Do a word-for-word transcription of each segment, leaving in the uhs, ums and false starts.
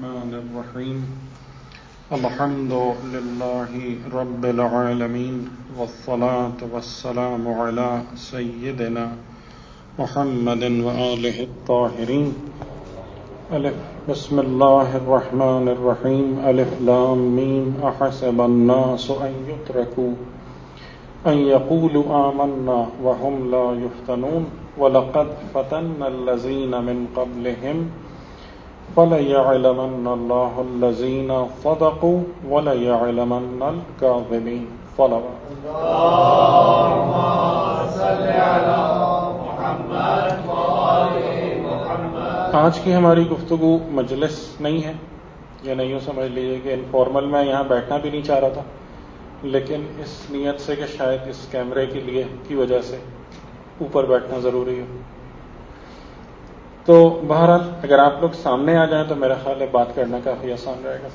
الرحمن الرحيم الحمد لله رب العالمين والصلاة والسلام على سيدنا محمد وآله الطاهرين. الف بسم الله الرحمن الرحيم الف لام ميم أحسب الناس أن يتركوا أن يقولوا آمنا وهم لا يفتنون ولقد فتنا الذين من قبلهم فَلَيَعْلَمَنَّ اللَّهُ الَّذِينَ صَدَقُوا وَلَيَعْلَمَنَّ الْكَاذِبِينَ. صلوات اللهم صل علی محمد وآل محمد. آج کی ہماری گفتگو مجلس نہیں ہے، یعنی یوں سمجھ لیجیے کہ انفارمل میں یہاں بیٹھنا بھی نہیں چاہ رہا تھا، لیکن اس نیت سے کہ شاید اس کیمرے کے لیے کی وجہ سے اوپر بیٹھنا ضروری ہے. تو بہرحال اگر آپ لوگ سامنے آ جائیں تو میرا خیال ہے بات کرنا کافی آسان رہے گا.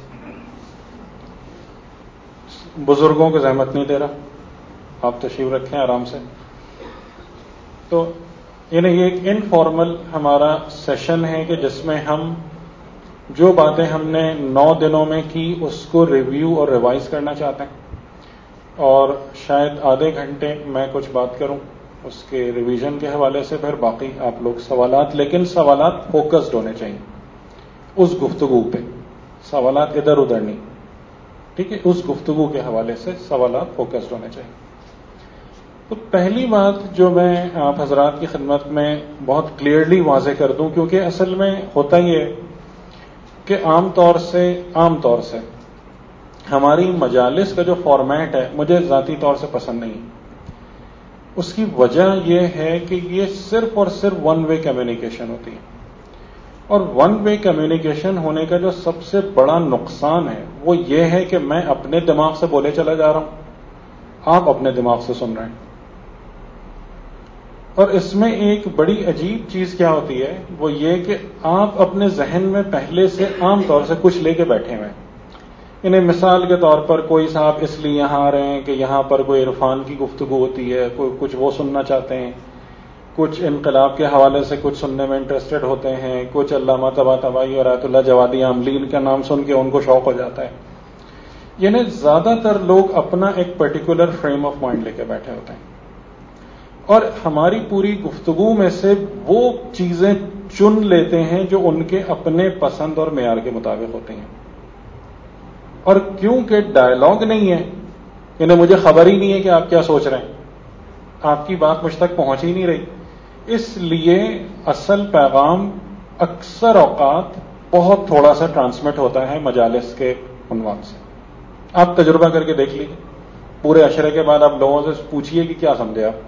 بزرگوں کو زحمت نہیں دے رہا، آپ تشریف رکھیں آرام سے. تو یعنی یہ ایک انفارمل ہمارا سیشن ہے کہ جس میں ہم جو باتیں ہم نے نو دنوں میں کی اس کو ریویو اور ریوائز کرنا چاہتے ہیں، اور شاید آدھے گھنٹے میں کچھ بات کروں اس کے ریویژن کے حوالے سے، پھر باقی آپ لوگ سوالات، لیکن سوالات فوکسڈ ہونے چاہیے اس گفتگو پہ، سوالات ادھر ادھر نہیں، ٹھیک ہے؟ اس گفتگو کے حوالے سے سوالات فوکسڈ ہونے چاہیے. تو پہلی بات جو میں آپ حضرات کی خدمت میں بہت کلیئرلی واضح کر دوں، کیونکہ اصل میں ہوتا یہ کہ عام طور سے عام طور سے ہماری مجالس کا جو فارمیٹ ہے مجھے ذاتی طور سے پسند نہیں. اس کی وجہ یہ ہے کہ یہ صرف اور صرف ون وے کمیونیکیشن ہوتی ہے، اور ون وے کمیونیکیشن ہونے کا جو سب سے بڑا نقصان ہے وہ یہ ہے کہ میں اپنے دماغ سے بولے چلا جا رہا ہوں، آپ اپنے دماغ سے سن رہے ہیں. اور اس میں ایک بڑی عجیب چیز کیا ہوتی ہے وہ یہ کہ آپ اپنے ذہن میں پہلے سے عام طور سے کچھ لے کے بیٹھے ہوئے ہیں. انہیں مثال کے طور پر کوئی صاحب اس لیے یہاں آ رہے ہیں کہ یہاں پر کوئی عرفان کی گفتگو ہوتی ہے، کوئی کچھ وہ سننا چاہتے ہیں، کچھ انقلاب کے حوالے سے کچھ سننے میں انٹرسٹڈ ہوتے ہیں، کچھ علامہ طباطبائی اور آیت اللہ جوادی عاملین کا نام سن کے ان کو شوق ہو جاتا ہے. یعنی زیادہ تر لوگ اپنا ایک پرٹیکولر فریم آف مائنڈ لے کے بیٹھے ہوتے ہیں، اور ہماری پوری گفتگو میں سے وہ چیزیں چن لیتے ہیں جو ان کے اپنے پسند اور معیار کے مطابق ہوتے ہیں. اور کیونکہ ڈائلاگ نہیں ہے، یعنی مجھے خبر ہی نہیں ہے کہ آپ کیا سوچ رہے ہیں، آپ کی بات مجھ تک پہنچ ہی نہیں رہی، اس لیے اصل پیغام اکثر اوقات بہت تھوڑا سا ٹرانسمٹ ہوتا ہے مجالس کے عنوان سے. آپ تجربہ کر کے دیکھ لیجیے، پورے عشرے کے بعد آپ لوگوں سے پوچھیے کہ کیا سمجھے آپ،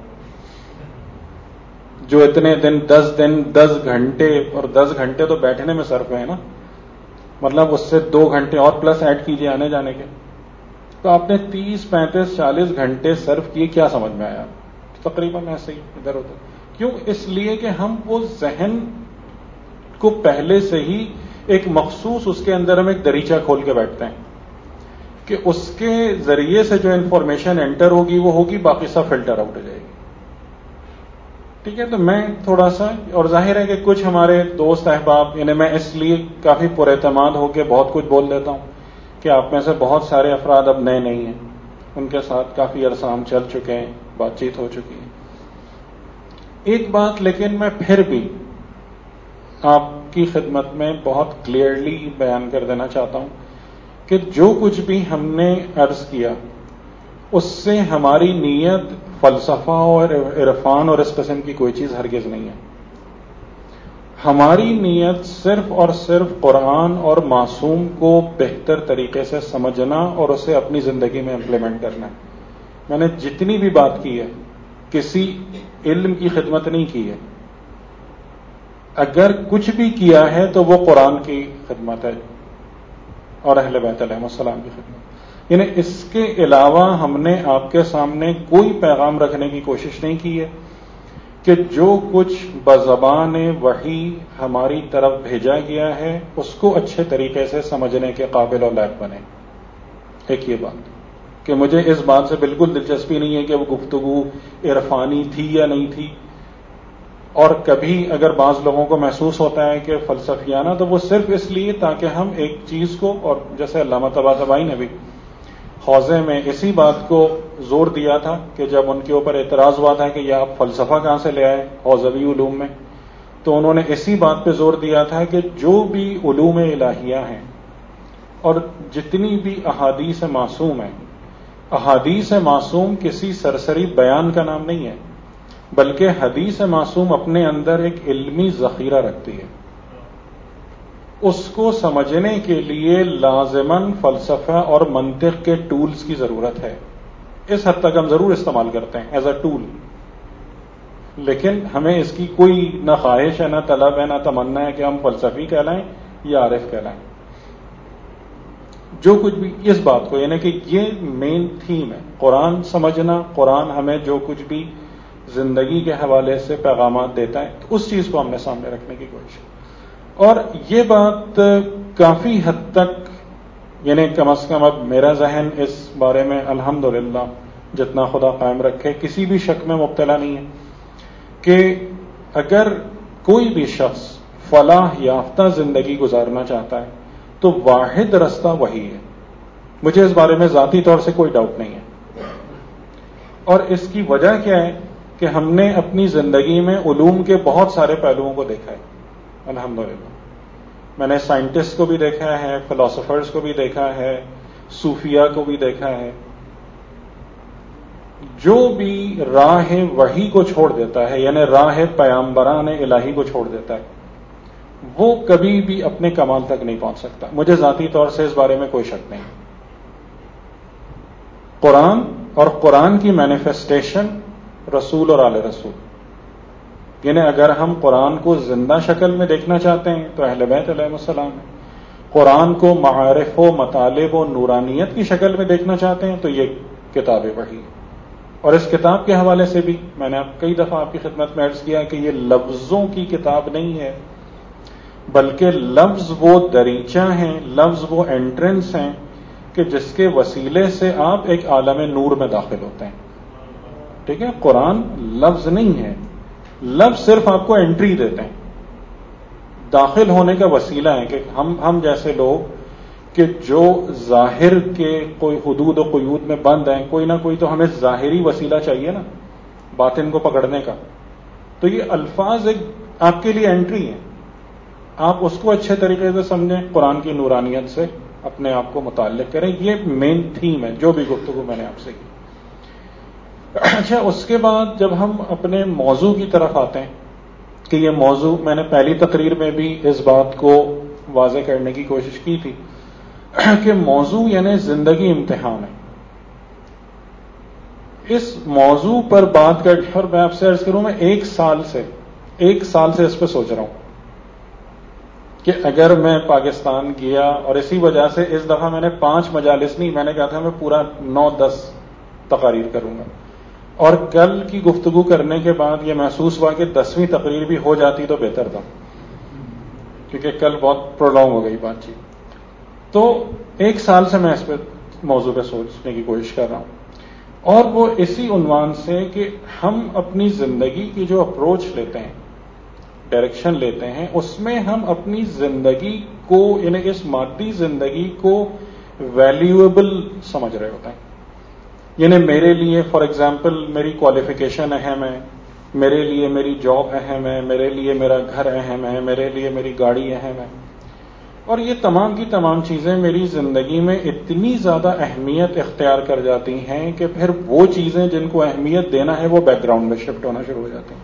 جو اتنے دن دس دن دس گھنٹے اور دس گھنٹے تو بیٹھنے میں صرف ہیں نا، مطلب اس سے دو گھنٹے اور پلس ایڈ کیجیے آنے جانے کے، تو آپ نے تیس پینتیس چالیس گھنٹے صرف کیے، کیا سمجھ میں آیا؟ تقریباً ایسے ہی ادھر ادھر. کیوں؟ اس لیے کہ ہم وہ ذہن کو پہلے سے ہی ایک مخصوص اس کے اندر ہم ایک دریچہ کھول کے بیٹھتے ہیں کہ اس کے ذریعے سے جو انفارمیشن انٹر ہوگی وہ ہوگی، باقی سب فلٹر آؤٹ ہو جائے گی. ٹھیک ہے؟ تو میں تھوڑا سا، اور ظاہر ہے کہ کچھ ہمارے دوست احباب، یعنی میں اس لیے کافی پر اعتماد ہو کے بہت کچھ بول دیتا ہوں کہ آپ میں سے بہت سارے افراد اب نئے نہیں ہیں، ان کے ساتھ کافی عرصہ ہم چل چکے ہیں، بات چیت ہو چکی ہے. ایک بات لیکن میں پھر بھی آپ کی خدمت میں بہت کلیئرلی بیان کر دینا چاہتا ہوں کہ جو کچھ بھی ہم نے عرض کیا اس سے ہماری نیت فلسفہ اور عرفان اور اس قسم کی کوئی چیز ہرگز نہیں ہے. ہماری نیت صرف اور صرف قرآن اور معصوم کو بہتر طریقے سے سمجھنا اور اسے اپنی زندگی میں امپلیمنٹ کرنا ہے. میں نے جتنی بھی بات کی ہے کسی علم کی خدمت نہیں کی ہے، اگر کچھ بھی کیا ہے تو وہ قرآن کی خدمت ہے اور اہل بیت علیہ السلام کی خدمت. یعنی اس کے علاوہ ہم نے آپ کے سامنے کوئی پیغام رکھنے کی کوشش نہیں کی ہے کہ جو کچھ بزبان وحی ہماری طرف بھیجا گیا ہے اس کو اچھے طریقے سے سمجھنے کے قابل اور لائق بنے. ایک یہ بات کہ مجھے اس بات سے بالکل دلچسپی نہیں ہے کہ وہ گفتگو عرفانی تھی یا نہیں تھی، اور کبھی اگر بعض لوگوں کو محسوس ہوتا ہے کہ فلسفیانہ، تو وہ صرف اس لیے تاکہ ہم ایک چیز کو، اور جیسے علامہ طباطبائی نے بھی حوزے میں اسی بات کو زور دیا تھا کہ جب ان کے اوپر اعتراض ہوا تھا کہ یہ آپ فلسفہ کہاں سے لے آئے حوزوی علوم میں، تو انہوں نے اسی بات پہ زور دیا تھا کہ جو بھی علوم الہیہ ہیں اور جتنی بھی احادیث معصوم ہیں، احادیث معصوم کسی سرسری بیان کا نام نہیں ہے، بلکہ حدیث معصوم اپنے اندر ایک علمی ذخیرہ رکھتی ہے. اس کو سمجھنے کے لیے لازماً فلسفہ اور منطق کے ٹولز کی ضرورت ہے. اس حد تک ہم ضرور استعمال کرتے ہیں ایز اے ٹول، لیکن ہمیں اس کی کوئی نہ خواہش ہے، نہ طلب ہے، نہ تمنا ہے کہ ہم فلسفی کہلائیں یا عارف کہلائیں. جو کچھ بھی اس بات کو، یعنی کہ یہ مین تھیم ہے، قرآن سمجھنا، قرآن ہمیں جو کچھ بھی زندگی کے حوالے سے پیغامات دیتا ہے، تو اس چیز کو ہم نے سامنے رکھنے کی کوشش کی. اور یہ بات کافی حد تک، یعنی کم از کم اب میرا ذہن اس بارے میں الحمدللہ جتنا خدا قائم رکھے کسی بھی شک میں مبتلا نہیں ہے کہ اگر کوئی بھی شخص فلاح یافتہ زندگی گزارنا چاہتا ہے تو واحد رستہ وہی ہے. مجھے اس بارے میں ذاتی طور سے کوئی ڈاؤٹ نہیں ہے. اور اس کی وجہ کیا ہے کہ ہم نے اپنی زندگی میں علوم کے بہت سارے پہلوؤں کو دیکھا ہے الحمدللہ. میں نے سائنٹسٹ کو بھی دیکھا ہے، فلاسفرز کو بھی دیکھا ہے، صوفیہ کو بھی دیکھا ہے. جو بھی راہ وحی کو چھوڑ دیتا ہے، یعنی راہ پیامبران الہی کو چھوڑ دیتا ہے، وہ کبھی بھی اپنے کمال تک نہیں پہنچ سکتا. مجھے ذاتی طور سے اس بارے میں کوئی شک نہیں. قرآن اور قرآن کی مینیفیسٹیشن رسول اور آل رسول، یعنی اگر ہم قرآن کو زندہ شکل میں دیکھنا چاہتے ہیں تو اہل بیت علیہ السلام ہے. قرآن کو معارف و مطالب و نورانیت کی شکل میں دیکھنا چاہتے ہیں تو یہ کتاب وحی ہے. اور اس کتاب کے حوالے سے بھی میں نے کئی دفعہ آپ کی خدمت میں عرض کیا کہ یہ لفظوں کی کتاب نہیں ہے، بلکہ لفظ وہ دریچہ ہیں، لفظ وہ انٹرنس ہیں کہ جس کے وسیلے سے آپ ایک عالم نور میں داخل ہوتے ہیں. ٹھیک ہے، قرآن لفظ نہیں ہے، لفظ صرف آپ کو انٹری دیتے ہیں، داخل ہونے کا وسیلہ ہے. کہ ہم ہم جیسے لوگ کہ جو ظاہر کے کوئی حدود و قیود میں بند ہیں، کوئی نہ کوئی تو ہمیں ظاہری وسیلہ چاہیے نا باطن کو پکڑنے کا. تو یہ الفاظ ایک آپ کے لیے انٹری ہیں، آپ اس کو اچھے طریقے سے سمجھیں، قرآن کی نورانیت سے اپنے آپ کو متعلق کریں. یہ مین تھیم ہے جو بھی گفتگو میں نے آپ سے کی. اچھا، اس کے بعد جب ہم اپنے موضوع کی طرف آتے ہیں کہ یہ موضوع، میں نے پہلی تقریر میں بھی اس بات کو واضح کرنے کی کوشش کی تھی کہ موضوع یعنی زندگی امتحان ہے. اس موضوع پر بات کر، اور میں آپ سے عرض کروں، میں ایک سال سے ایک سال سے اس پہ سوچ رہا ہوں کہ اگر میں پاکستان گیا، اور اسی وجہ سے اس دفعہ میں نے پانچ مجالس نہیں، میں نے کہا تھا میں پورا نو دس تقاریر کروں گا. اور کل کی گفتگو کرنے کے بعد یہ محسوس ہوا کہ دسویں تقریر بھی ہو جاتی تو بہتر تھا، کیونکہ کل بہت پرولونگ ہو گئی بات چیت. تو ایک سال سے میں اس پہ موضوع پہ سوچنے کی کوشش کر رہا ہوں، اور وہ اسی عنوان سے کہ ہم اپنی زندگی کی جو اپروچ لیتے ہیں، ڈائریکشن لیتے ہیں، اس میں ہم اپنی زندگی کو، یعنی اس مادی زندگی کو ویلیویبل سمجھ رہے ہوتے ہیں. یعنی میرے لیے فار ایگزامپل میری کوالیفیکیشن اہم ہے، میرے لیے میری جاب اہم ہے، میرے لیے میرا گھر اہم ہے، میرے لیے میری گاڑی اہم ہے. اور یہ تمام کی تمام چیزیں میری زندگی میں اتنی زیادہ اہمیت اختیار کر جاتی ہیں کہ پھر وہ چیزیں جن کو اہمیت دینا ہے وہ بیک گراؤنڈ میں شفٹ ہونا شروع ہو جاتی ہیں.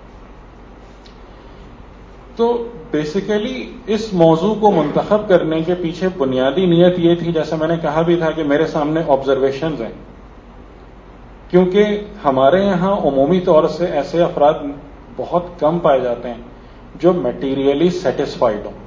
تو بیسیکلی اس موضوع کو منتخب کرنے کے پیچھے بنیادی نیت یہ تھی، جیسا میں نے کہا بھی تھا، کہ میرے سامنے آبزرویشنز ہیں، کیونکہ ہمارے یہاں عمومی طور سے ایسے افراد بہت کم پائے جاتے ہیں جو میٹیریلی سیٹسفائیڈ ہوں،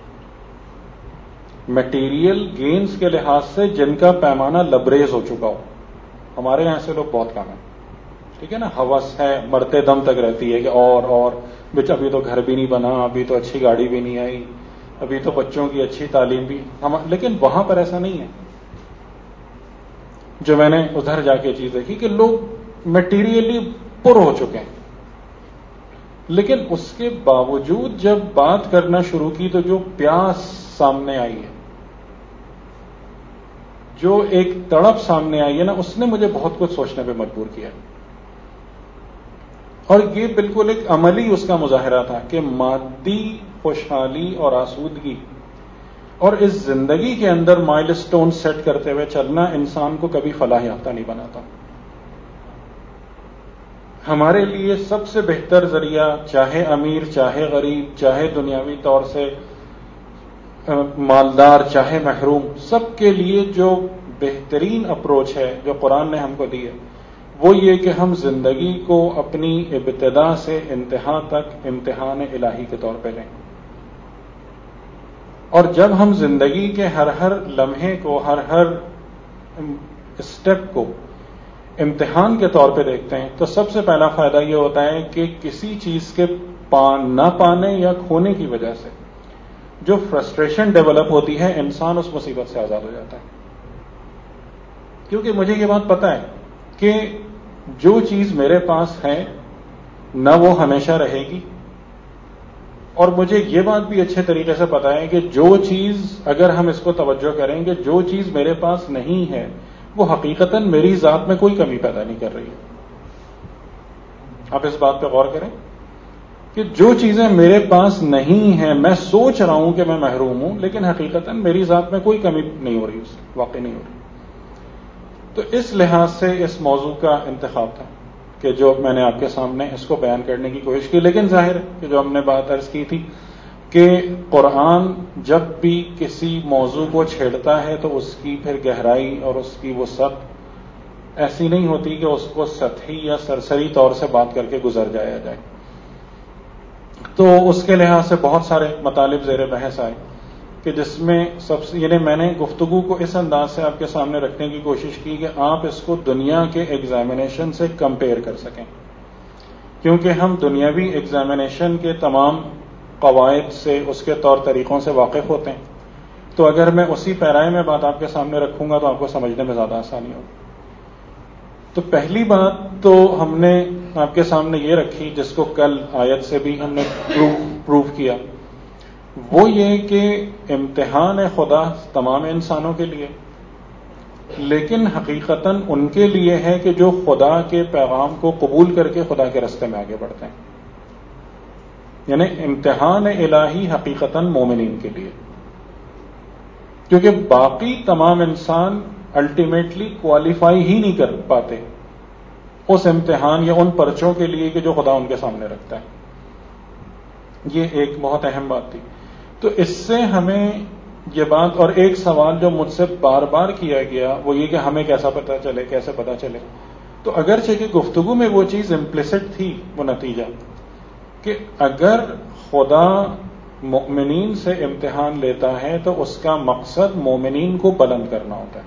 میٹیریل گینز کے لحاظ سے جن کا پیمانہ لبریز ہو چکا ہو. ہمارے یہاں سے لوگ بہت کم ہیں. ٹھیک ہے نا، ہوس ہے مرتے دم تک رہتی ہے کہ اور اور بچ ابھی تو گھر بھی نہیں بنا، ابھی تو اچھی گاڑی بھی نہیں آئی، ابھی تو بچوں کی اچھی تعلیم بھی ہم. لیکن وہاں پر ایسا نہیں ہے. جو میں نے ادھر جا کے چیز دیکھی کہ لوگ میٹیریلی پر ہو چکے ہیں. لیکن اس کے باوجود جب بات کرنا شروع کی تو جو پیاس سامنے آئی ہے، جو ایک تڑپ سامنے آئی ہے نا، اس نے مجھے بہت کچھ سوچنے پہ مجبور کیا. اور یہ بالکل ایک عملی اس کا مظاہرہ تھا کہ مادی خوشحالی اور آسودگی اور اس زندگی کے اندر مائل سٹون سیٹ کرتے ہوئے چلنا انسان کو کبھی فلاح یافتہ نہیں بناتا. ہمارے لیے سب سے بہتر ذریعہ، چاہے امیر، چاہے غریب، چاہے دنیاوی طور سے مالدار، چاہے محروم، سب کے لیے جو بہترین اپروچ ہے جو قرآن نے ہم کو دی ہے، وہ یہ کہ ہم زندگی کو اپنی ابتدا سے انتہا تک امتحان الہی کے طور پہ لیں. اور جب ہم زندگی کے ہر ہر لمحے کو، ہر ہر اسٹیپ کو امتحان کے طور پہ دیکھتے ہیں تو سب سے پہلا فائدہ یہ ہوتا ہے کہ کسی چیز کے پا نہ پانے یا کھونے کی وجہ سے جو فرسٹریشن ڈیولپ ہوتی ہے، انسان اس مصیبت سے آزاد ہو جاتا ہے. کیونکہ مجھے یہ بات پتہ ہے کہ جو چیز میرے پاس ہے نہ وہ ہمیشہ رہے گی، اور مجھے یہ بات بھی اچھے طریقے سے پتہ ہے کہ جو چیز، اگر ہم اس کو توجہ کریں کہ جو چیز میرے پاس نہیں ہے وہ حقیقتاً میری ذات میں کوئی کمی پیدا نہیں کر رہی ہے. آپ اس بات پہ غور کریں کہ جو چیزیں میرے پاس نہیں ہیں، میں سوچ رہا ہوں کہ میں محروم ہوں، لیکن حقیقتاً میری ذات میں کوئی کمی نہیں ہو رہی، اس واقع نہیں ہو رہی. تو اس لحاظ سے اس موضوع کا انتخاب تھا کہ جو میں نے آپ کے سامنے اس کو بیان کرنے کی کوشش کی. لیکن ظاہر ہے کہ جو ہم نے بات عرض کی تھی کہ قرآن جب بھی کسی موضوع کو چھیڑتا ہے تو اس کی پھر گہرائی اور اس کی وسعت ایسی نہیں ہوتی کہ اس کو سطحی یا سرسری طور سے بات کر کے گزر جایا جائے. تو اس کے لحاظ سے بہت سارے مطالب زیر بحث آئے کہ جس میں سب سے، یعنی میں نے گفتگو کو اس انداز سے آپ کے سامنے رکھنے کی کوشش کی کہ آپ اس کو دنیا کے ایگزامینیشن سے کمپیئر کر سکیں، کیونکہ ہم دنیاوی ایگزامینیشن کے تمام قواعد سے، اس کے طور طریقوں سے واقف ہوتے ہیں. تو اگر میں اسی پیرائے میں بات آپ کے سامنے رکھوں گا تو آپ کو سمجھنے میں زیادہ آسانی ہوگی. تو پہلی بات تو ہم نے آپ کے سامنے یہ رکھی، جس کو کل آیت سے بھی ہم نے پروف کیا، وہ یہ کہ امتحان خدا تمام انسانوں کے لیے، لیکن حقیقتاً ان کے لیے ہے کہ جو خدا کے پیغام کو قبول کر کے خدا کے راستے میں آگے بڑھتے ہیں. یعنی امتحان الہی حقیقتاً مومنین کے لیے، کیونکہ باقی تمام انسان الٹیمیٹلی کوالیفائی ہی نہیں کر پاتے اس امتحان یا ان پرچوں کے لیے کہ جو خدا ان کے سامنے رکھتا ہے. یہ ایک بہت اہم بات تھی. تو اس سے ہمیں یہ بات، اور ایک سوال جو مجھ سے بار بار کیا گیا وہ یہ کہ ہمیں کیسا پتہ چلے، کیسے پتہ چلے. تو اگرچہ کہ گفتگو میں وہ چیز امپلیسٹ تھی، وہ نتیجہ کہ اگر خدا مؤمنین سے امتحان لیتا ہے تو اس کا مقصد مومنین کو بلند کرنا ہوتا ہے.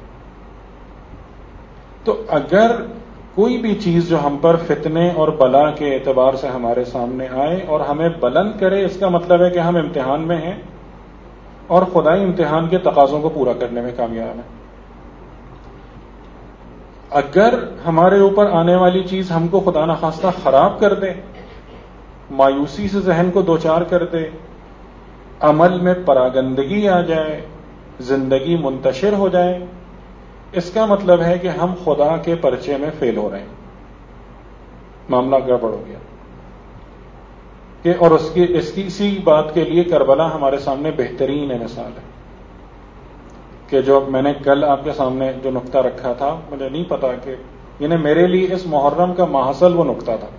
تو اگر کوئی بھی چیز جو ہم پر فتنے اور بلا کے اعتبار سے ہمارے سامنے آئے اور ہمیں بلند کرے، اس کا مطلب ہے کہ ہم امتحان میں ہیں اور خدائی امتحان کے تقاضوں کو پورا کرنے میں کامیاب ہیں. اگر ہمارے اوپر آنے والی چیز ہم کو خدا نخواستہ خراب کر دے، مایوسی سے ذہن کو دوچار کر دے، عمل میں پراگندگی آ جائے، زندگی منتشر ہو جائے، اس کا مطلب ہے کہ ہم خدا کے پرچے میں فیل ہو رہے ہیں، معاملہ گڑبڑ ہو گیا. کہ اور اس کی اس کی اسی بات کے لیے کربلا ہمارے سامنے بہترین مثال ہے کہ جو میں نے کل آپ کے سامنے جو نقطہ رکھا تھا، مجھے نہیں پتا کہ یعنی میرے لیے اس محرم کا ماحصل وہ نقطہ تھا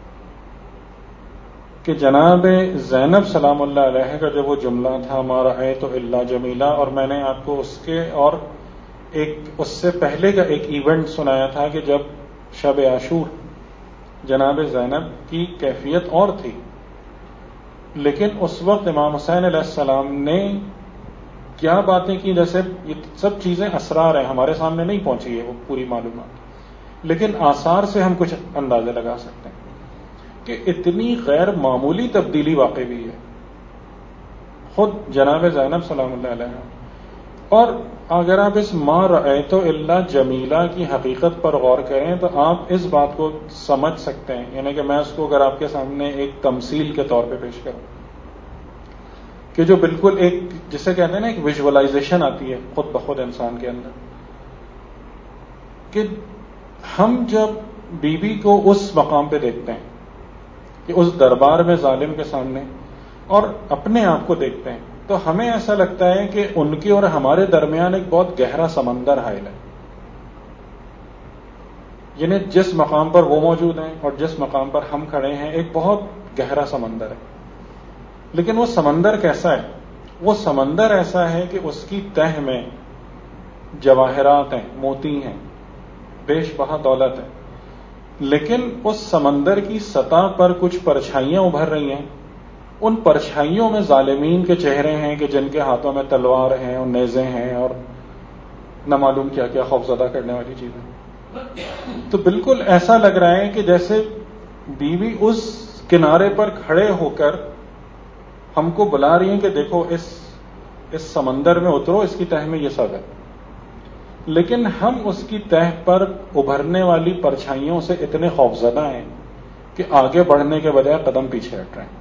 کہ جناب زینب سلام اللہ علیہ کا جو وہ جملہ تھا، ما رأیت الا جمیلہ، اور میں نے آپ کو اس کے اور ایک اس سے پہلے کا ایک ایونٹ سنایا تھا کہ جب شب عاشور جناب زینب کی کیفیت اور تھی، لیکن اس وقت امام حسین علیہ السلام نے کیا باتیں کی. جیسے یہ سب چیزیں اسرار ہیں، ہمارے سامنے نہیں پہنچی ہے وہ پوری معلومات، لیکن آثار سے ہم کچھ اندازے لگا سکتے ہیں کہ اتنی غیر معمولی تبدیلی واقع ہوئی ہے خود جناب زینب سلام اللہ علیہ. اور اگر آپ اس ما رأیت الا جمیلہ کی حقیقت پر غور کریں تو آپ اس بات کو سمجھ سکتے ہیں، یعنی کہ میں اس کو اگر آپ کے سامنے ایک تمثیل کے طور پہ پیش کروں کہ جو بالکل ایک جسے کہتے ہیں نا ایک ویژولائزیشن آتی ہے خود بخود انسان کے اندر، کہ ہم جب بی بی کو اس مقام پہ دیکھتے ہیں کہ اس دربار میں ظالم کے سامنے اور اپنے آپ کو دیکھتے ہیں تو ہمیں ایسا لگتا ہے کہ ان کے اور ہمارے درمیان ایک بہت گہرا سمندر حائل ہے، یعنی جس مقام پر وہ موجود ہیں اور جس مقام پر ہم کھڑے ہیں ایک بہت گہرا سمندر ہے۔ لیکن وہ سمندر کیسا ہے؟ وہ سمندر ایسا ہے کہ اس کی تہ میں جواہرات ہیں، موتی ہیں، بیش بہا دولت ہے، لیکن اس سمندر کی سطح پر کچھ پرچھائیاں ابھر رہی ہیں، ان پرچھائیوں میں ظالمین کے چہرے ہیں کہ جن کے ہاتھوں میں تلوار ہیں اور نیزے ہیں اور نہ معلوم کیا کیا خوفزدہ کرنے والی چیزیں۔ تو بالکل ایسا لگ رہا ہے کہ جیسے بیوی اس کنارے پر کھڑے ہو کر ہم کو بلا رہی ہیں کہ دیکھو اس اس سمندر میں اترو، اس کی تہ میں یہ سب ہے، لیکن ہم اس کی تہ پر ابھرنے والی پرچھائیوں سے اتنے خوفزدہ ہیں کہ آگے بڑھنے کے بجائے قدم پیچھے ہٹ رہے ہیں۔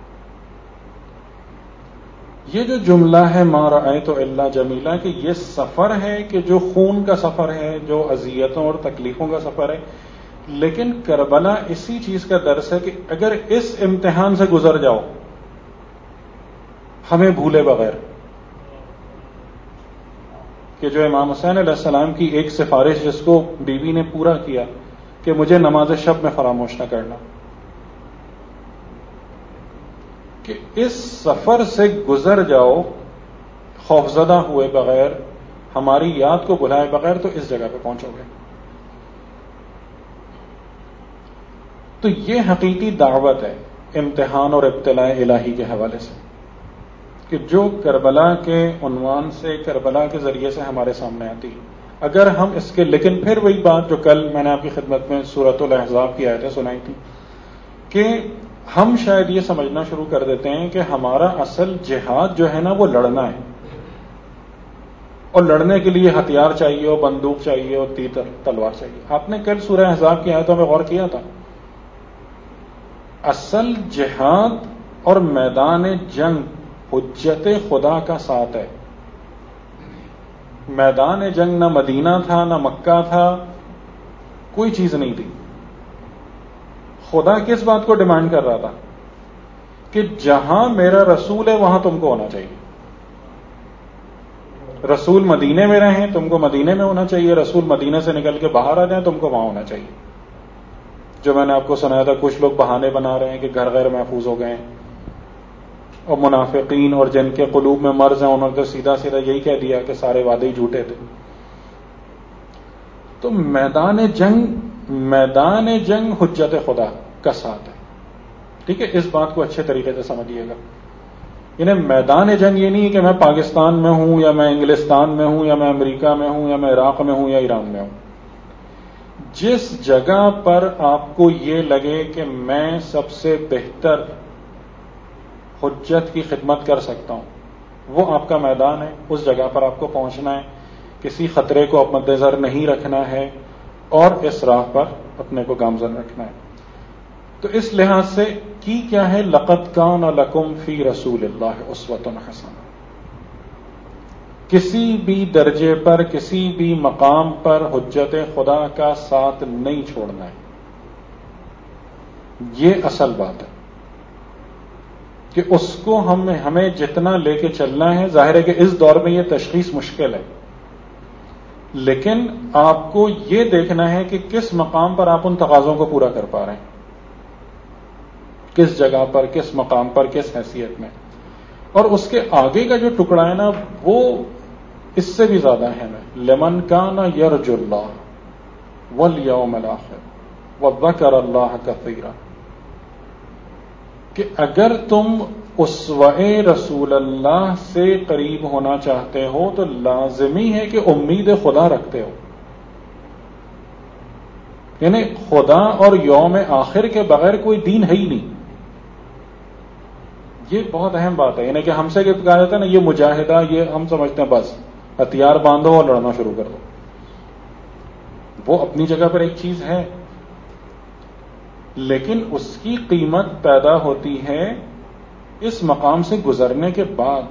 یہ جو جملہ ہے ما رأیت الا جمیلہ کہ یہ سفر ہے کہ جو خون کا سفر ہے، جو اذیتوں اور تکلیفوں کا سفر ہے، لیکن کربلا اسی چیز کا درس ہے کہ اگر اس امتحان سے گزر جاؤ ہمیں بھولے بغیر، کہ جو امام حسین علیہ السلام کی ایک سفارش جس کو بیوی نے پورا کیا کہ مجھے نماز شب میں فراموش نہ کرنا، کہ اس سفر سے گزر جاؤ خوفزدہ ہوئے بغیر، ہماری یاد کو بھلائے بغیر، تو اس جگہ پہ پہنچو گے۔ تو یہ حقیقی دعوت ہے امتحان اور ابتلاء الہی کے حوالے سے، کہ جو کربلا کے عنوان سے، کربلا کے ذریعے سے ہمارے سامنے آتی ہے۔ اگر ہم اس کے لیکن پھر وہی بات جو کل میں نے آپ کی خدمت میں سورۃ الاحزاب کی آیتیں سنائی تھی کہ ہم شاید یہ سمجھنا شروع کر دیتے ہیں کہ ہمارا اصل جہاد جو ہے نا وہ لڑنا ہے، اور لڑنے کے لیے ہتھیار چاہیے اور بندوق چاہیے اور تیر تلوار چاہیے۔ آپ نے کل سورہ احزاب کی آیتوں میں غور کیا تھا، اصل جہاد اور میدان جنگ حجت خدا کا ساتھ ہے۔ میدان جنگ نہ مدینہ تھا نہ مکہ تھا، کوئی چیز نہیں تھی۔ خدا کس بات کو ڈیمانڈ کر رہا تھا کہ جہاں میرا رسول ہے وہاں تم کو ہونا چاہیے۔ رسول مدینے میں رہیں تم کو مدینے میں ہونا چاہیے، رسول مدینے سے نکل کے باہر آ جائیں تم کو وہاں ہونا چاہیے۔ جو میں نے آپ کو سنایا تھا کچھ لوگ بہانے بنا رہے ہیں کہ گھر غیر محفوظ ہو گئے ہیں، اور منافقین اور جن کے قلوب میں مرض ہیں انہوں نے تو سیدھا سیدھا یہی کہہ دیا کہ سارے وعدے ہی جھوٹے تھے۔ تو میدان جنگ میدان جنگ حجت خدا کا ساتھ ہے، ٹھیک ہے؟ اس بات کو اچھے طریقے سے سمجھیے گا۔ یعنی میدان جنگ یہ نہیں ہے کہ میں پاکستان میں ہوں یا میں انگلستان میں ہوں یا میں امریکہ میں ہوں یا میں عراق میں ہوں یا ایران میں ہوں۔ جس جگہ پر آپ کو یہ لگے کہ میں سب سے بہتر حجت کی خدمت کر سکتا ہوں وہ آپ کا میدان ہے، اس جگہ پر آپ کو پہنچنا ہے، کسی خطرے کو مد نظر نہیں رکھنا ہے اور اس راہ پر اپنے کو گامزن رکھنا ہے۔ تو اس لحاظ سے کی کیا ہے، لقد کان لکم فی رسول اللہ اسوۃ حسنہ۔ کسی بھی درجے پر، کسی بھی مقام پر حجت خدا کا ساتھ نہیں چھوڑنا ہے، یہ اصل بات ہے کہ اس کو ہم ہمیں جتنا لے کے چلنا ہے۔ ظاہر ہے کہ اس دور میں یہ تشخیص مشکل ہے، لیکن آپ کو یہ دیکھنا ہے کہ کس مقام پر آپ ان تقاضوں کو پورا کر پا رہے ہیں، کس جگہ پر، کس مقام پر، کس حیثیت میں۔ اور اس کے آگے کا جو ٹکڑا ہے نا وہ اس سے بھی زیادہ اہم ہے۔ لمن کان یرجو اللہ والیوم الاخر وذکر اللہ کثیرا، کہ اگر تم اسوہ رسول اللہ سے قریب ہونا چاہتے ہو تو لازمی ہے کہ امید خدا رکھتے ہو، یعنی خدا اور یوم آخر کے بغیر کوئی دین ہے ہی نہیں۔ یہ بہت اہم بات ہے، یعنی کہ ہم سے کہا جاتا ہے نا یہ مجاہدہ، یہ ہم سمجھتے ہیں بس ہتھیار باندھو اور لڑنا شروع کر دو. وہ اپنی جگہ پر ایک چیز ہے، لیکن اس کی قیمت پیدا ہوتی ہے اس مقام سے گزرنے کے بعد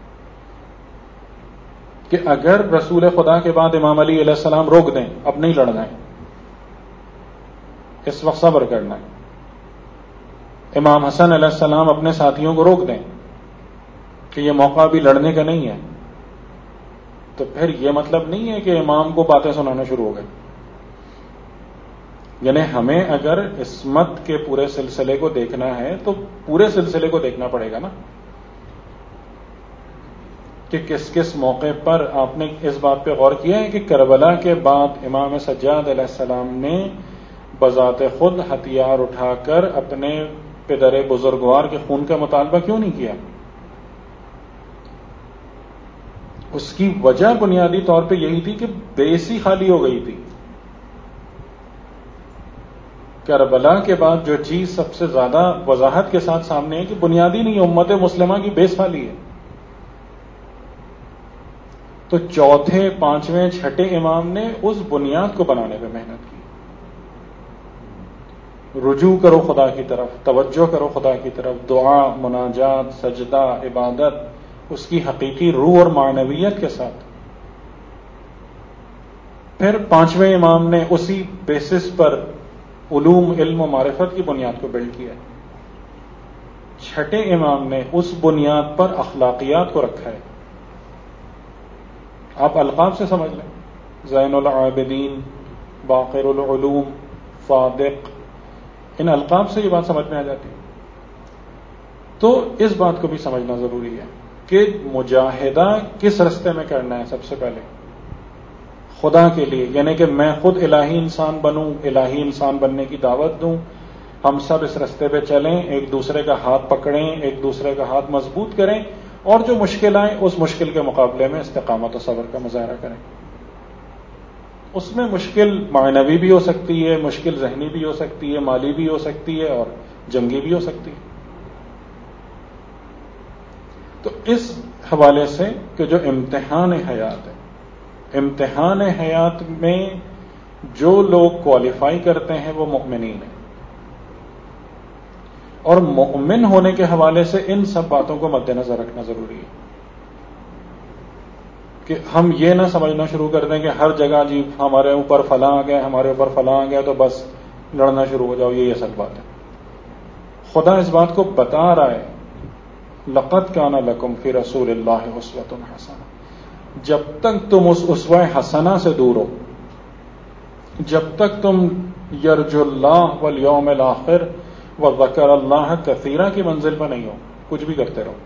کہ اگر رسول خدا کے بعد امام علی علیہ السلام روک دیں اب نہیں لڑنا ہے، اس وقت صبر کرنا ہے، امام حسن علیہ السلام اپنے ساتھیوں کو روک دیں کہ یہ موقع بھی لڑنے کا نہیں ہے، تو پھر یہ مطلب نہیں ہے کہ امام کو باتیں سنانا شروع ہو گئے. یعنی ہمیں اگر عصمت کے پورے سلسلے کو دیکھنا ہے تو پورے سلسلے کو دیکھنا پڑے گا نا، کہ کس کس موقع پر. آپ نے اس بات پہ غور کیا ہے کہ کربلا کے بعد امام سجاد علیہ السلام نے بذات خود ہتھیار اٹھا کر اپنے پدر بزرگوار کے خون کا مطالبہ کیوں نہیں کیا؟ اس کی وجہ بنیادی طور پہ یہی تھی کہ بیسی خالی ہو گئی تھی. کربلا کے بعد جو چیز سب سے زیادہ وضاحت کے ساتھ سامنے ہے کہ بنیادی نہیں، امت مسلمہ کی بیس خالی ہے. تو چوتھے، پانچویں، چھٹے امام نے اس بنیاد کو بنانے پہ محنت کی. رجوع کرو خدا کی طرف، توجہ کرو خدا کی طرف، دعا، مناجات، سجدہ، عبادت اس کی حقیقی روح اور معنویت کے ساتھ. پھر پانچویں امام نے اسی بیسس پر علوم، علم و معرفت کی بنیاد کو بلڈ کیا. چھٹے امام نے اس بنیاد پر اخلاقیات کو رکھا ہے. آپ القاب سے سمجھ لیں، زین العابدین، باقر العلوم، صادق، ان القاب سے یہ بات سمجھ میں آ جاتی ہے. تو اس بات کو بھی سمجھنا ضروری ہے کہ مجاہدہ کس رستے میں کرنا ہے. سب سے پہلے خدا کے لیے، یعنی کہ میں خود الہی انسان بنوں، الہی انسان بننے کی دعوت دوں. ہم سب اس رستے پہ چلیں، ایک دوسرے کا ہاتھ پکڑیں، ایک دوسرے کا ہاتھ مضبوط کریں، اور جو مشکل آئے اس مشکل کے مقابلے میں استقامت و صبر کا مظاہرہ کریں. اس میں مشکل معنوی بھی ہو سکتی ہے، مشکل ذہنی بھی ہو سکتی ہے، مالی بھی ہو سکتی ہے، اور جنگی بھی ہو سکتی ہے. تو اس حوالے سے کہ جو امتحان حیات ہے، امتحان حیات میں جو لوگ کوالیفائی کرتے ہیں وہ مؤمنین ہیں. اور مؤمن ہونے کے حوالے سے ان سب باتوں کو مد نظر رکھنا ضروری ہے کہ ہم یہ نہ سمجھنا شروع کر دیں کہ ہر جگہ جی ہمارے اوپر فلاں آ گیا، ہمارے اوپر فلاں آ گیا تو بس لڑنا شروع ہو جاؤ. یہ اصل بات ہے. خدا اس بات کو بتا رہا ہے، لقد کان لکم فی رسول اللہ اسوۃ حسنہ. جب تک تم اس اسوہ حسنہ سے دور ہو، جب تک تم یرجو اللہ والیوم الآخر وذکر اللہ کثیرا کی منزل پر نہیں ہو، کچھ بھی کرتے رہو.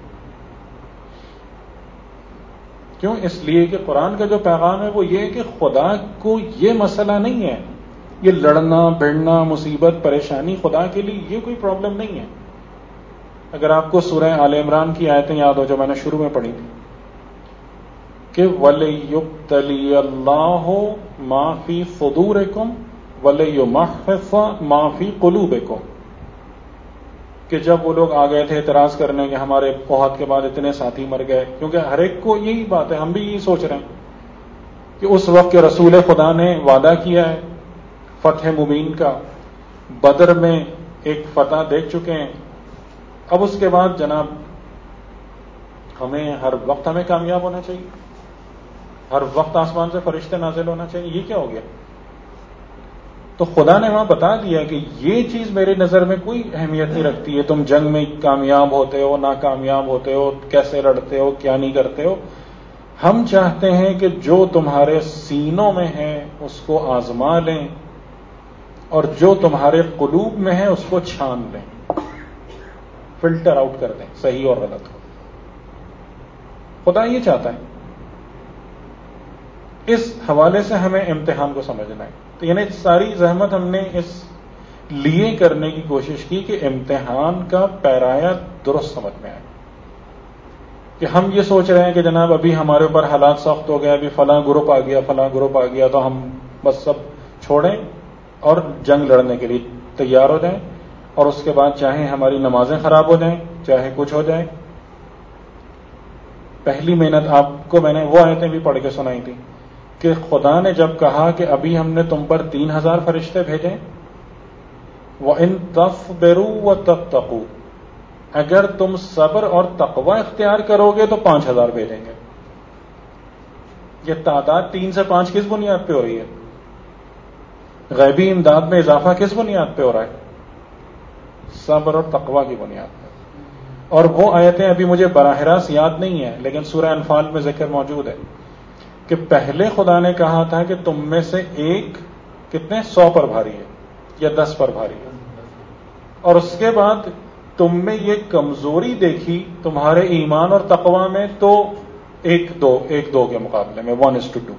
کیوں؟ اس لیے کہ قرآن کا جو پیغام ہے وہ یہ ہے کہ خدا کو یہ مسئلہ نہیں ہے، یہ لڑنا بھڑنا، مصیبت، پریشانی خدا کے لیے یہ کوئی پرابلم نہیں ہے. اگر آپ کو سورہ آل عمران کی آیتیں یاد ہو جو میں نے شروع میں پڑھی تھی کہ وَلِيُبْتَلِيَ اللَّهُ مَا فِي صُدُورِكُمْ وَلِيُمَحِّصَ مَا فِي قُلُوبِكُمْ، کہ جب وہ لوگ آ گئے تھے اعتراض کرنے کہ ہمارے احد کے بعد اتنے ساتھی مر گئے، کیونکہ ہر ایک کو یہی بات ہے، ہم بھی یہی سوچ رہے ہیں کہ اس وقت کے رسول خدا نے وعدہ کیا ہے فتح مبین کا، بدر میں ایک فتح دیکھ چکے ہیں، اب اس کے بعد جناب ہمیں ہر وقت ہمیں کامیاب ہونا چاہیے، ہر وقت آسمان سے فرشتے نازل ہونا چاہیے. یہ کیا ہو گیا؟ تو خدا نے وہاں بتا دیا کہ یہ چیز میری نظر میں کوئی اہمیت نہیں رکھتی ہے، تم جنگ میں کامیاب ہوتے ہو، ناکامیاب ہوتے ہو، کیسے لڑتے ہو، کیا نہیں کرتے ہو. ہم چاہتے ہیں کہ جو تمہارے سینوں میں ہے اس کو آزما لیں، اور جو تمہارے قلوب میں ہے اس کو چھان لیں، فلٹر آؤٹ کر دیں صحیح اور غلط کو. خدا یہ چاہتا ہے. اس حوالے سے ہمیں امتحان کو سمجھنا ہے. تو یعنی ساری زحمت ہم نے اس لیے کرنے کی کوشش کی کہ امتحان کا پیرایا درست سمجھ میں آئے. کہ ہم یہ سوچ رہے ہیں کہ جناب ابھی ہمارے اوپر حالات سخت ہو گئے، ابھی فلاں گروپ آ گیا، فلاں گروپ آ گیا، تو ہم بس سب چھوڑیں اور جنگ لڑنے کے لیے تیار ہو جائیں، اور اس کے بعد چاہے ہماری نمازیں خراب ہو جائیں، چاہے کچھ ہو جائے. پہلی محنت آپ کو میں نے وہ آیتیں بھی پڑھ کے سنائی تھی کہ خدا نے جب کہا کہ ابھی ہم نے تم پر تین ہزار فرشتے بھیجے، وَإِن تَصْبِرُوا وَتَتَّقُوا، اگر تم صبر اور تقوی اختیار کرو گے تو پانچ ہزار بھیجیں گے. یہ تعداد تین سے پانچ کس بنیاد پہ ہو رہی ہے؟ غیبی امداد میں اضافہ کس بنیاد پہ ہو رہا ہے؟ صبر اور تقوی کی بنیاد پہ. اور وہ آیتیں ابھی مجھے براہ راست یاد نہیں ہیں، لیکن سورہ انفال میں ذکر موجود ہے کہ پہلے خدا نے کہا تھا کہ تم میں سے ایک کتنے سو پر بھاری ہے یا دس پر بھاری ہے، اور اس کے بعد تم میں یہ کمزوری دیکھی تمہارے ایمان اور تقوی میں تو ایک دو ایک دو کے مقابلے میں ون از ٹو ٹو.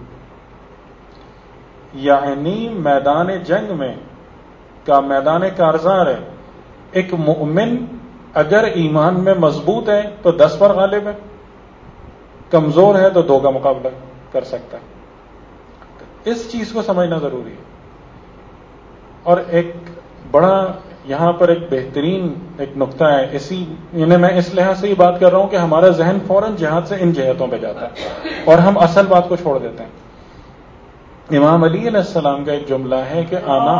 یعنی میدان جنگ میں کا میدان کارزار ہے، ایک مومن اگر ایمان میں مضبوط ہے تو دس پر غالب ہے، کمزور ہے تو دو کا مقابلہ کر سکتا ہے. اس چیز کو سمجھنا ضروری ہے. اور ایک بڑا یہاں پر ایک بہترین ایک نقطہ ہے، اسی یعنی میں اس لحاظ سے یہ بات کر رہا ہوں کہ ہمارا ذہن فوراً جہاد سے ان جہتوں پہ جاتا ہے اور ہم اصل بات کو چھوڑ دیتے ہیں. امام علی علیہ السلام کا ایک جملہ ہے کہ آنا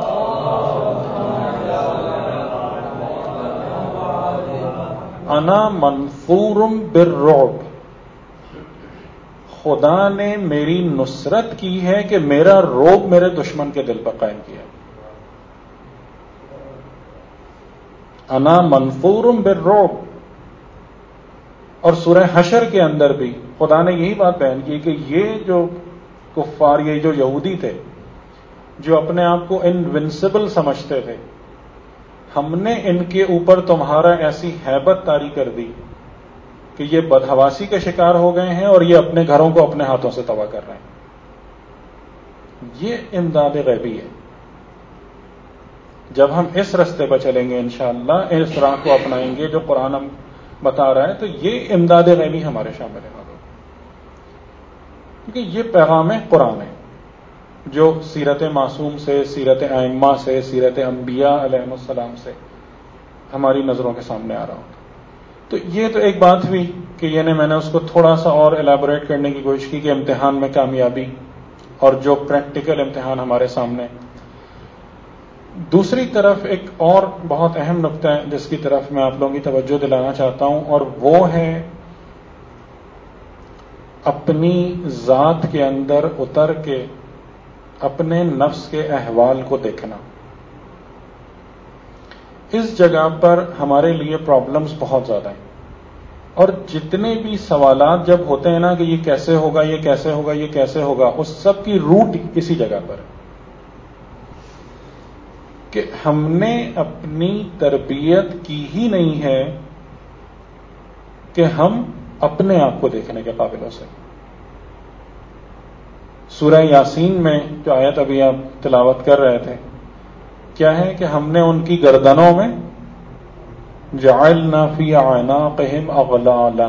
انا منفور بالرعب، خدا نے میری نصرت کی ہے کہ میرا رعب میرے دشمن کے دل پر قائم کیا. انا منفور بالرعب. اور سورہ حشر کے اندر بھی خدا نے یہی بات بیان کی کہ یہ جو کفار، یہ جو یہودی تھے جو اپنے آپ کو انوینسبل سمجھتے تھے، ہم نے ان کے اوپر تمہارا ایسی ہیبت طاری کر دی کہ یہ بدحواسی کے شکار ہو گئے ہیں اور یہ اپنے گھروں کو اپنے ہاتھوں سے تباہ کر رہے ہیں. یہ امداد غیبی ہے. جب ہم اس رستے پر چلیں گے انشاءاللہ، اس راہ کو اپنائیں گے جو قرآن ہم بتا رہا ہے، تو یہ امداد غیبی ہمارے شامل ہے. کیونکہ یہ پیغام قرآن ہے جو سیرت معصوم سے، سیرت ائمہ سے، سیرت انبیاء علیہ السلام سے ہماری نظروں کے سامنے آ رہا ہوتا. تو یہ تو ایک بات ہوئی کہ یعنی میں نے اس کو تھوڑا سا اور ایلیبوریٹ کرنے کی کوشش کی کہ امتحان میں کامیابی اور جو پریکٹیکل امتحان ہمارے سامنے. دوسری طرف ایک اور بہت اہم نقطہ ہے جس کی طرف میں آپ لوگوں کی توجہ دلانا چاہتا ہوں، اور وہ ہے اپنی ذات کے اندر اتر کے اپنے نفس کے احوال کو دیکھنا. اس جگہ پر ہمارے لیے پرابلمز بہت زیادہ ہیں، اور جتنے بھی سوالات جب ہوتے ہیں نا کہ یہ کیسے ہوگا، یہ کیسے ہوگا، یہ کیسے ہوگا، اس سب کی روٹ اسی جگہ پر ہے کہ ہم نے اپنی تربیت کی ہی نہیں ہے کہ ہم اپنے آپ کو دیکھنے کے قابل ہو سکیں. سورہ یاسین میں جو آیت ابھی آپ تلاوت کر رہے تھے، کیا ہے کہ ہم نے ان کی گردنوں میں جعلنا فی اعناقہم اغلالا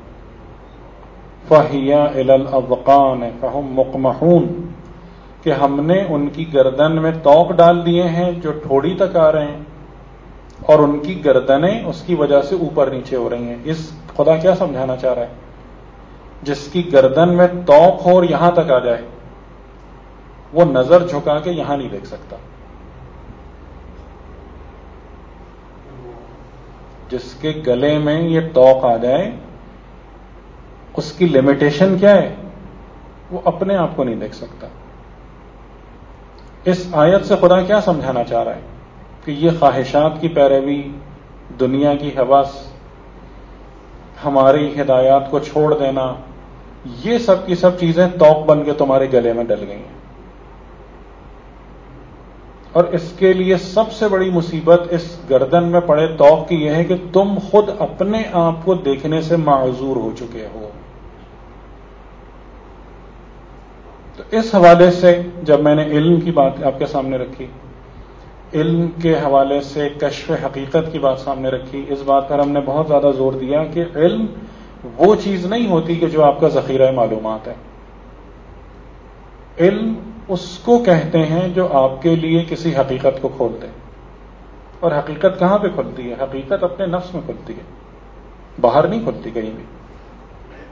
فہی الی الاذقان فہم مقمحون، کہ ہم نے ان کی گردن میں توق ڈال دیے ہیں جو ٹھوڑی تک آ رہے ہیں، اور ان کی گردنیں اس کی وجہ سے اوپر نیچے ہو رہی ہیں. اس خدا کیا سمجھانا چاہ رہا ہے؟ جس کی گردن میں توق ہو اور یہاں تک آ جائے وہ نظر جھکا کے یہاں نہیں دیکھ سکتا. جس کے گلے میں یہ توق آ جائے اس کی لمیٹیشن کیا ہے؟ وہ اپنے آپ کو نہیں دیکھ سکتا. اس آیت سے خدا کیا سمجھانا چاہ رہا ہے کہ یہ خواہشات کی پیروی، دنیا کی ہوس، ہماری ہدایات کو چھوڑ دینا، یہ سب کی سب چیزیں توق بن کے تمہارے گلے میں ڈل گئی ہیں. اور اس کے لیے سب سے بڑی مصیبت اس گردن میں پڑے توق کی یہ ہے کہ تم خود اپنے آپ کو دیکھنے سے معذور ہو چکے ہو. تو اس حوالے سے جب میں نے علم کی بات آپ کے سامنے رکھی، علم کے حوالے سے کشف حقیقت کی بات سامنے رکھی، اس بات پر ہم نے بہت زیادہ زور دیا کہ علم وہ چیز نہیں ہوتی کہ جو آپ کا ذخیرہ معلومات ہے. علم اس کو کہتے ہیں جو آپ کے لیے کسی حقیقت کو کھولتے ہیں. اور حقیقت کہاں پہ کھلتی ہے؟ حقیقت اپنے نفس میں کھلتی ہے، باہر نہیں کھلتی کہیں بھی.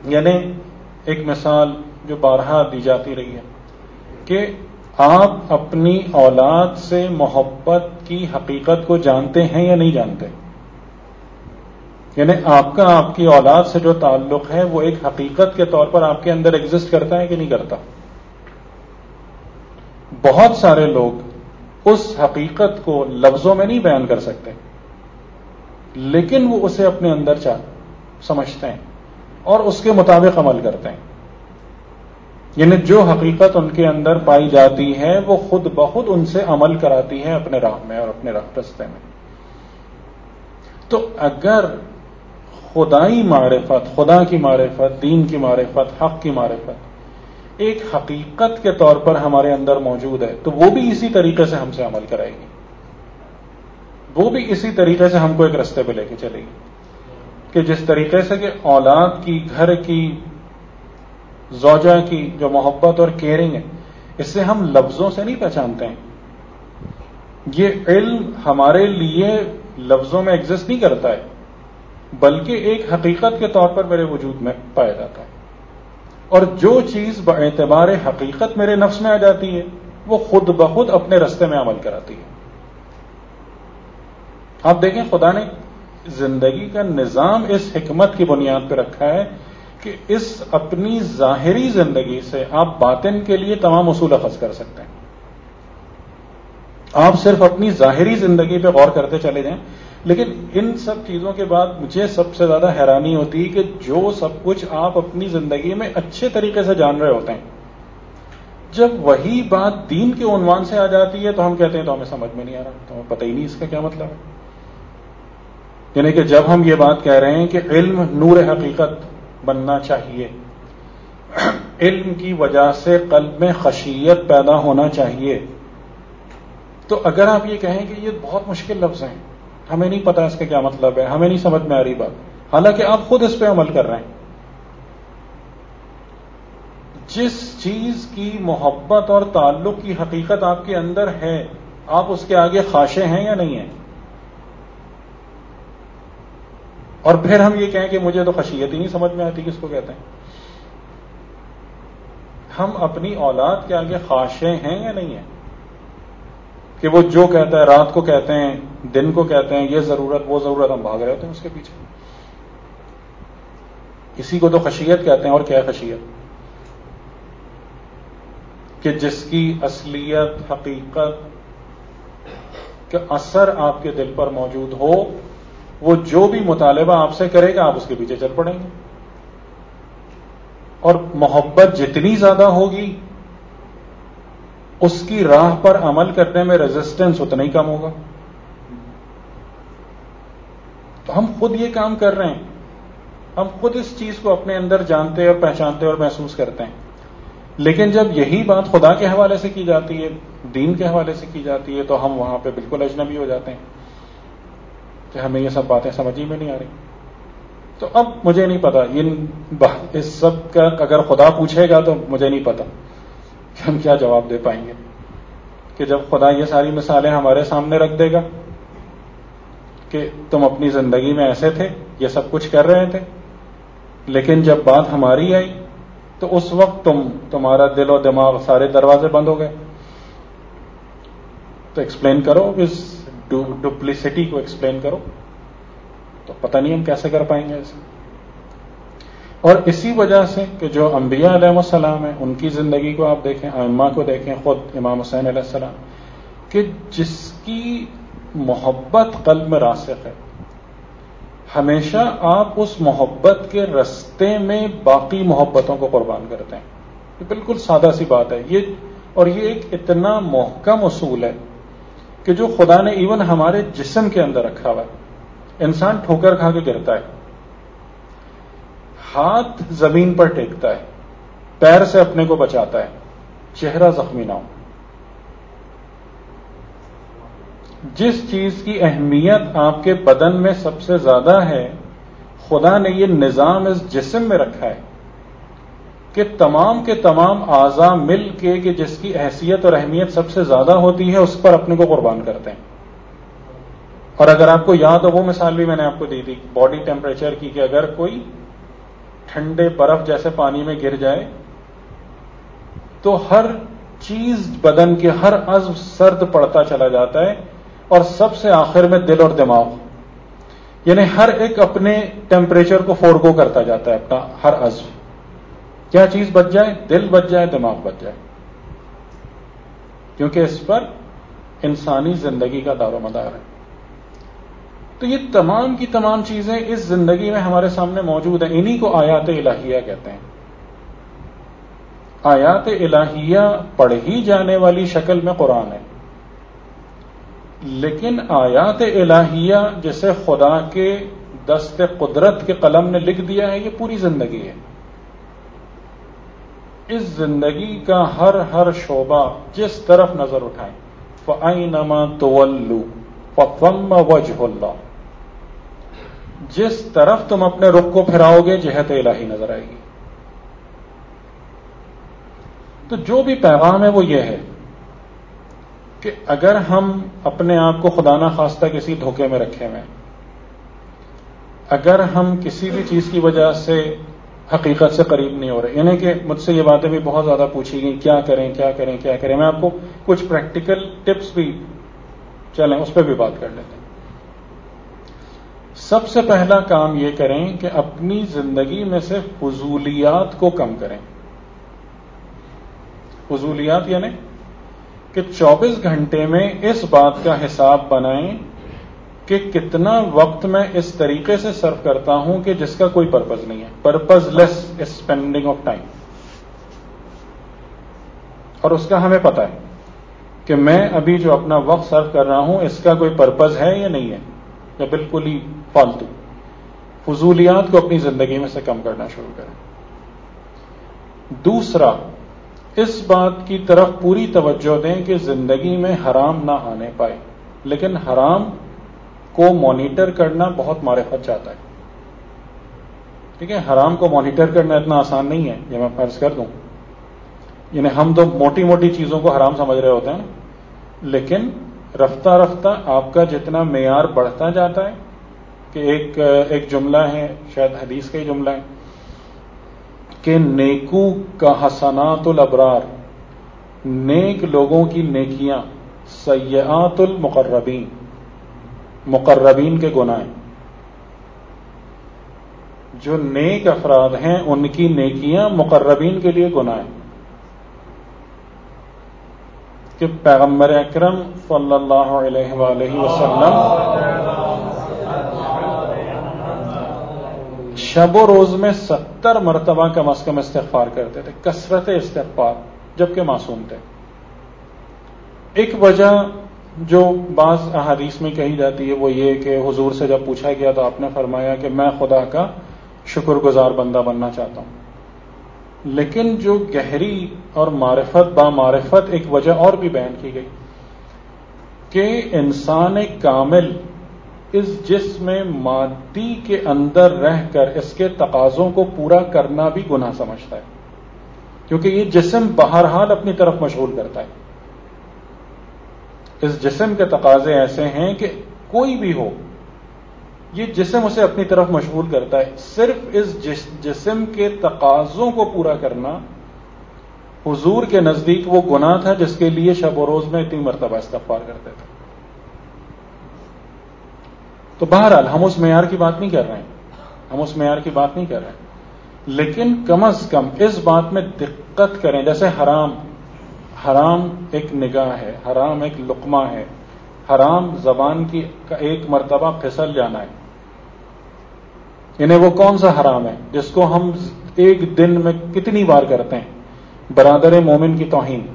یعنی ایک مثال جو بارہا دی جاتی رہی ہے کہ آپ اپنی اولاد سے محبت کی حقیقت کو جانتے ہیں یا نہیں جانتے. یعنی آپ کا آپ کی اولاد سے جو تعلق ہے وہ ایک حقیقت کے طور پر آپ کے اندر ایگزسٹ کرتا ہے کہ نہیں کرتا. بہت سارے لوگ اس حقیقت کو لفظوں میں نہیں بیان کر سکتے لیکن وہ اسے اپنے اندر چاہ سمجھتے ہیں اور اس کے مطابق عمل کرتے ہیں. یعنی جو حقیقت ان کے اندر پائی جاتی ہے وہ خود بخود ان سے عمل کراتی ہے اپنے راہ میں اور اپنے راہ رستے میں. تو اگر خدائی معرفت، خدا کی معرفت، دین کی معرفت، حق کی معرفت ایک حقیقت کے طور پر ہمارے اندر موجود ہے تو وہ بھی اسی طریقے سے ہم سے عمل کرائے گی، وہ بھی اسی طریقے سے ہم کو ایک رستے پہ لے کے چلے گی کہ جس طریقے سے کہ اولاد کی، گھر کی، زوجہ کی جو محبت اور کیئرنگ ہے اسے ہم لفظوں سے نہیں پہچانتے ہیں. یہ علم ہمارے لیے لفظوں میں ایگزسٹ نہیں کرتا ہے بلکہ ایک حقیقت کے طور پر میرے وجود میں پایا جاتا ہے. اور جو چیز باعتبار حقیقت میرے نفس میں آ جاتی ہے وہ خود بخود اپنے رستے میں عمل کراتی ہے. آپ دیکھیں خدا نے زندگی کا نظام اس حکمت کی بنیاد پہ رکھا ہے کہ اس اپنی ظاہری زندگی سے آپ باطن کے لیے تمام اصول اخذ کر سکتے ہیں. آپ صرف اپنی ظاہری زندگی پہ غور کرتے چلے جائیں. لیکن ان سب چیزوں کے بعد مجھے سب سے زیادہ حیرانی ہوتی ہے کہ جو سب کچھ آپ اپنی زندگی میں اچھے طریقے سے جان رہے ہوتے ہیں جب وہی بات دین کے عنوان سے آ جاتی ہے تو ہم کہتے ہیں تو ہمیں سمجھ میں نہیں آ رہا، تو ہمیں پتہ ہی نہیں اس کا کیا مطلب ہے. یعنی کہ جب ہم یہ بات کہہ رہے ہیں کہ علم نور حقیقت بننا چاہیے، علم کی وجہ سے قلب میں خشیت پیدا ہونا چاہیے، تو اگر آپ یہ کہیں کہ یہ بہت مشکل لفظ ہیں، ہمیں نہیں پتا اس کا کیا مطلب ہے، ہمیں نہیں سمجھ میں آ رہی بات، حالانکہ آپ خود اس پہ عمل کر رہے ہیں. جس چیز کی محبت اور تعلق کی حقیقت آپ کے اندر ہے آپ اس کے آگے خاشع ہیں یا نہیں ہیں؟ اور پھر ہم یہ کہیں کہ مجھے تو خشیت ہی نہیں سمجھ میں آتی کس کو کہتے ہیں. ہم اپنی اولاد کے آگے خاشع ہیں یا نہیں ہیں کہ وہ جو کہتا ہے، رات کو کہتے ہیں، دن کو کہتے ہیں، یہ ضرورت وہ ضرورت، ہم بھاگ رہے ہوتے ہیں اس کے پیچھے. اسی کو تو خشیت کہتے ہیں. اور کیا ہے خشیت؟ کہ جس کی اصلیت، حقیقت کا اثر آپ کے دل پر موجود ہو، وہ جو بھی مطالبہ آپ سے کرے گا آپ اس کے پیچھے چل پڑیں گے. اور محبت جتنی زیادہ ہوگی اس کی راہ پر عمل کرنے میں ریزسٹنس اتنا ہی کم ہوگا. تو ہم خود یہ کام کر رہے ہیں، ہم خود اس چیز کو اپنے اندر جانتے اور پہچانتے اور محسوس کرتے ہیں. لیکن جب یہی بات خدا کے حوالے سے کی جاتی ہے، دین کے حوالے سے کی جاتی ہے، تو ہم وہاں پہ بالکل اجنبی ہو جاتے ہیں کہ ہمیں یہ سب باتیں سمجھ ہی میں نہیں آ رہی. تو اب مجھے نہیں پتا اس سب کا اگر خدا پوچھے گا تو مجھے نہیں پتا کہ ہم کیا جواب دے پائیں گے کہ جب خدا یہ ساری مثالیں ہمارے سامنے رکھ دے گا کہ تم اپنی زندگی میں ایسے تھے، یہ سب کچھ کر رہے تھے، لیکن جب بات ہماری آئی تو اس وقت تم تمہارا دل و دماغ سارے دروازے بند ہو گئے. تو ایکسپلین کرو اس ڈپلیسٹی کو، ایکسپلین کرو. تو پتہ نہیں ہم کیسے کر پائیں گے اسے. اور اسی وجہ سے کہ جو انبیاء علیہ السلام ہیں ان کی زندگی کو آپ دیکھیں، ائمہ کو دیکھیں، خود امام حسین علیہ السلام، کہ جس کی محبت قلب میں راسخ ہے، ہمیشہ آپ اس محبت کے رستے میں باقی محبتوں کو قربان کرتے ہیں. یہ بالکل سادہ سی بات ہے یہ، اور یہ ایک اتنا محکم اصول ہے کہ جو خدا نے ایون ہمارے جسم کے اندر رکھا ہوا ہے. انسان ٹھوکر کھا کے گرتا ہے، ہاتھ زمین پر ٹیکتا ہے، پیر سے اپنے کو بچاتا ہے، چہرہ زخمی نہ ہو. جس چیز کی اہمیت آپ کے بدن میں سب سے زیادہ ہے، خدا نے یہ نظام اس جسم میں رکھا ہے کہ تمام کے تمام اعضاء مل کے کہ جس کی حیثیت اور اہمیت سب سے زیادہ ہوتی ہے اس پر اپنے کو قربان کرتے ہیں. اور اگر آپ کو یاد ہو وہ مثال بھی میں نے آپ کو دی تھی باڈی ٹیمپریچر کی، کہ اگر کوئی ٹھنڈے برف جیسے پانی میں گر جائے تو ہر چیز بدن کے ہر عضو سرد پڑتا چلا جاتا ہے، اور سب سے آخر میں دل اور دماغ، یعنی ہر ایک اپنے ٹیمپریچر کو فورگو کرتا جاتا ہے، اپنا ہر عضو. کیا چیز بچ جائے؟ دل بچ جائے، دماغ بچ جائے، کیونکہ اس پر انسانی زندگی کا دار و مدار ہے. تو یہ تمام کی تمام چیزیں اس زندگی میں ہمارے سامنے موجود ہیں. انہی کو آیات الہیہ کہتے ہیں. آیات الہیہ پڑھی جانے والی شکل میں قرآن ہے، لیکن آیات الہیہ جسے خدا کے دست قدرت کے قلم نے لکھ دیا ہے، یہ پوری زندگی ہے. اس زندگی کا ہر ہر شعبہ جس طرف نظر اٹھائیں، فَأَيْنَمَا تُوَلُّوا فَثَمَّ وَجْهُ اللَّهِ، جس طرف تم اپنے رخ کو پھراؤ گے جہت الہی نظر آئے گی. تو جو بھی پیغام ہے وہ یہ ہے کہ اگر ہم اپنے آپ کو خدا نخواستہ کسی دھوکے میں رکھے ہوئے، اگر ہم کسی بھی چیز کی وجہ سے حقیقت سے قریب نہیں ہو رہے، یعنی کہ مجھ سے یہ باتیں بھی بہت زیادہ پوچھی گئی، کیا کریں کیا کریں کیا کریں. میں آپ کو کچھ پریکٹیکل ٹپس بھی چلیں اس پہ بھی بات کر لیتے ہیں. سب سے پہلا کام یہ کریں کہ اپنی زندگی میں سے فضولیات کو کم کریں. فضولیات یعنی کہ چوبیس گھنٹے میں اس بات کا حساب بنائیں کہ کتنا وقت میں اس طریقے سے صرف کرتا ہوں کہ جس کا کوئی پرپز نہیں ہے. Purposeless spending of time. اور اس کا ہمیں پتہ ہے کہ میں ابھی جو اپنا وقت صرف کر رہا ہوں اس کا کوئی پرپز ہے یا نہیں ہے، یا بالکل ہی فالتو. فضولیات کو اپنی زندگی میں سے کم کرنا شروع کریں. دوسرا، اس بات کی طرف پوری توجہ دیں کہ زندگی میں حرام نہ آنے پائے. لیکن حرام کو مانیٹر کرنا بہت معرفت چاہتا ہے. ٹھیک ہے، حرام کو مانیٹر کرنا اتنا آسان نہیں ہے، یہ میں فرض کر دوں. یعنی ہم تو موٹی موٹی چیزوں کو حرام سمجھ رہے ہوتے ہیں، لیکن رفتہ رفتہ آپ کا جتنا معیار بڑھتا جاتا ہے کہ ایک ایک جملہ ہے، شاید حدیث کا ہی جملہ ہے کہ نیکو کا حسنات الابرار، نیک لوگوں کی نیکیاں، سیئات المقربین، مقربین کے گناہ. جو نیک افراد ہیں ان کی نیکیاں مقربین کے لیے گناہ ہیں. کہ پیغمبر اکرم صلی اللہ علیہ وآلہ وسلم شب و روز میں ستر مرتبہ کم از کم استغفار کرتے تھے، کثرت استغفار، جبکہ معصوم تھے. ایک وجہ جو بعض احادیث میں کہی جاتی ہے وہ یہ کہ حضور سے جب پوچھا گیا تو آپ نے فرمایا کہ میں خدا کا شکر گزار بندہ بننا چاہتا ہوں. لیکن جو گہری اور معرفت با معرفت ایک وجہ اور بھی بیان کی گئی کہ انسان کامل اس جسم مادی کے اندر رہ کر اس کے تقاضوں کو پورا کرنا بھی گناہ سمجھتا ہے، کیونکہ یہ جسم بہرحال اپنی طرف مشغول کرتا ہے. اس جسم کے تقاضے ایسے ہیں کہ کوئی بھی ہو یہ جسم اسے اپنی طرف مشغول کرتا ہے. صرف اس جسم کے تقاضوں کو پورا کرنا حضور کے نزدیک وہ گناہ تھا جس کے لیے شب و روز میں اتنی مرتبہ استغفار کرتے تھے. تو بہرحال ہم اس معیار کی بات نہیں کر رہے ہیں، ہم اس معیار کی بات نہیں کر رہے ہیں، لیکن کم از کم اس بات میں دقت کریں. جیسے حرام حرام ایک نگاہ ہے، حرام ایک لقمہ ہے، حرام زبان کی کا ایک مرتبہ پھسل جانا ہے. یعنی وہ کون سا حرام ہے جس کو ہم ایک دن میں کتنی بار کرتے ہیں؟ برادر مومن کی توہین.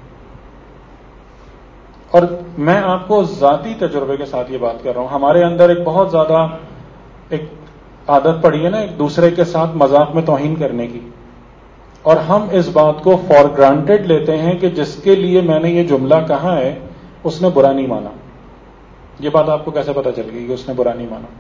اور میں آپ کو ذاتی تجربے کے ساتھ یہ بات کر رہا ہوں. ہمارے اندر ایک بہت زیادہ ایک عادت پڑی ہے نا ایک دوسرے کے ساتھ مذاق میں توہین کرنے کی، اور ہم اس بات کو فار گرانٹیڈ لیتے ہیں کہ جس کے لیے میں نے یہ جملہ کہا ہے اس نے برا نہیں مانا. یہ بات آپ کو کیسے پتہ چل گئی کہ اس نے برا نہیں مانا؟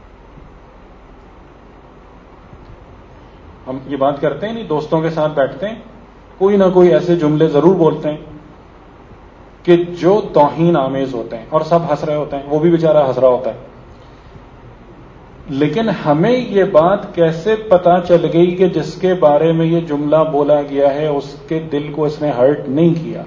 ہم یہ بات کرتے ہیں نہیں، دوستوں کے ساتھ بیٹھتے ہیں، کوئی نہ کوئی ایسے جملے ضرور بولتے ہیں کہ جو توہین آمیز ہوتے ہیں، اور سب ہنس رہے ہوتے ہیں، وہ بھی بیچارہ ہنس رہا ہوتا ہے. لیکن ہمیں یہ بات کیسے پتا چل گئی کہ جس کے بارے میں یہ جملہ بولا گیا ہے اس کے دل کو اس نے ہرٹ نہیں کیا؟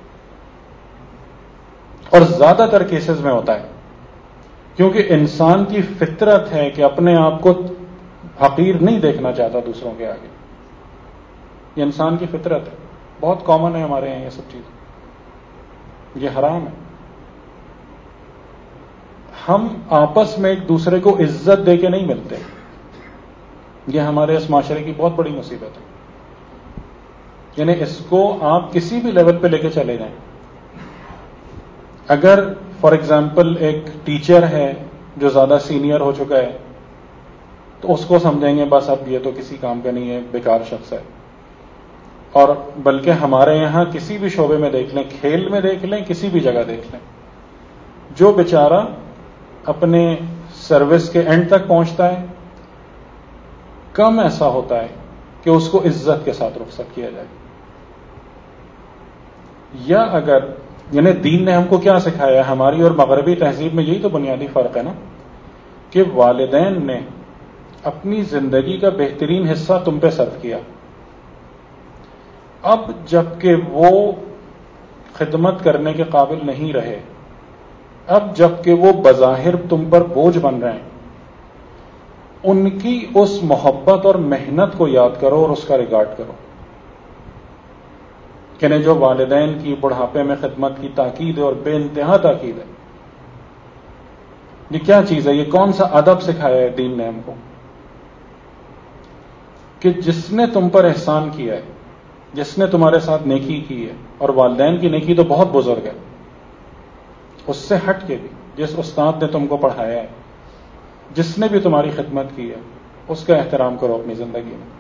اور زیادہ تر کیسز میں ہوتا ہے، کیونکہ انسان کی فطرت ہے کہ اپنے آپ کو حقیر نہیں دیکھنا چاہتا دوسروں کے آگے. یہ انسان کی فطرت ہے، بہت کامن ہے ہمارے یہاں یہ سب چیز. یہ حرام ہے. ہم آپس میں ایک دوسرے کو عزت دے کے نہیں ملتے. یہ ہمارے اس معاشرے کی بہت بڑی مصیبت ہے. یعنی اس کو آپ کسی بھی لیول پہ لے کے چلے جائیں. اگر فار ایگزامپل ایک ٹیچر ہے جو زیادہ سینئر ہو چکا ہے تو اس کو سمجھیں گے بس اب یہ تو کسی کام کا نہیں ہے، بیکار شخص ہے. اور بلکہ ہمارے یہاں کسی بھی شعبے میں دیکھ لیں، کھیل میں دیکھ لیں، کسی بھی جگہ دیکھ لیں، جو بیچارہ اپنے سروس کے اینڈ تک پہنچتا ہے کم ایسا ہوتا ہے کہ اس کو عزت کے ساتھ رخصت کیا جائے. یا اگر یعنی دین نے ہم کو کیا سکھایا؟ ہماری اور مغربی تہذیب میں یہی تو بنیادی فرق ہے نا، کہ والدین نے اپنی زندگی کا بہترین حصہ تم پہ صرف کیا. اب جب کہ وہ خدمت کرنے کے قابل نہیں رہے، اب جب کہ وہ بظاہر تم پر بوجھ بن رہے ہیں، ان کی اس محبت اور محنت کو یاد کرو اور اس کا ریگارڈ کرو. کہ جو والدین کی بڑھاپے میں خدمت کی تاکید ہے اور بے انتہا تاکید ہے، یہ کیا چیز ہے؟ یہ کون سا ادب سکھایا ہے دین نے ہم کو؟ کہ جس نے تم پر احسان کیا ہے، جس نے تمہارے ساتھ نیکی کی ہے، اور والدین کی نیکی تو بہت بزرگ ہے، اس سے ہٹ کے بھی جس استاد نے تم کو پڑھایا ہے، جس نے بھی تمہاری خدمت کی ہے، اس کا احترام کرو اپنی زندگی میں.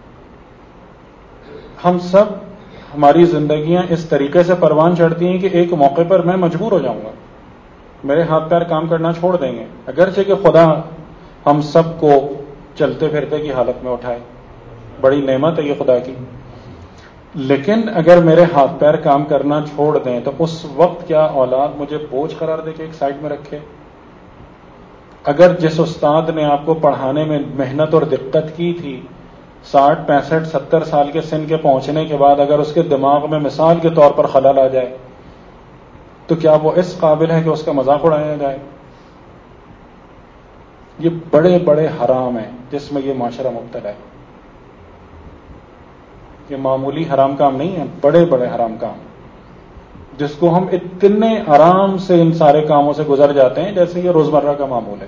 ہم سب ہماری زندگیاں اس طریقے سے پروان چڑھتی ہیں کہ ایک موقع پر میں مجبور ہو جاؤں گا، میرے ہاتھ پیر کام کرنا چھوڑ دیں گے، اگرچہ کہ خدا ہم سب کو چلتے پھرتے کی حالت میں اٹھائے، بڑی نعمت ہے یہ خدا کی. لیکن اگر میرے ہاتھ پیر کام کرنا چھوڑ دیں تو اس وقت کیا اولاد مجھے بوجھ قرار دے کے ایک سائڈ میں رکھے؟ اگر جس استاد نے آپ کو پڑھانے میں محنت اور دقت کی تھی، ساٹھ پینسٹھ ستر سال کے سن کے پہنچنے کے بعد اگر اس کے دماغ میں مثال کے طور پر خلل آ جائے تو کیا وہ اس قابل ہے کہ اس کا مذاق اڑایا جائے؟ یہ بڑے بڑے حرام ہیں جس میں یہ معاشرہ مبتلا ہے. یہ معمولی حرام کام نہیں ہے، بڑے بڑے حرام کام، جس کو ہم اتنے آرام سے ان سارے کاموں سے گزر جاتے ہیں جیسے یہ روزمرہ کا معمول ہے.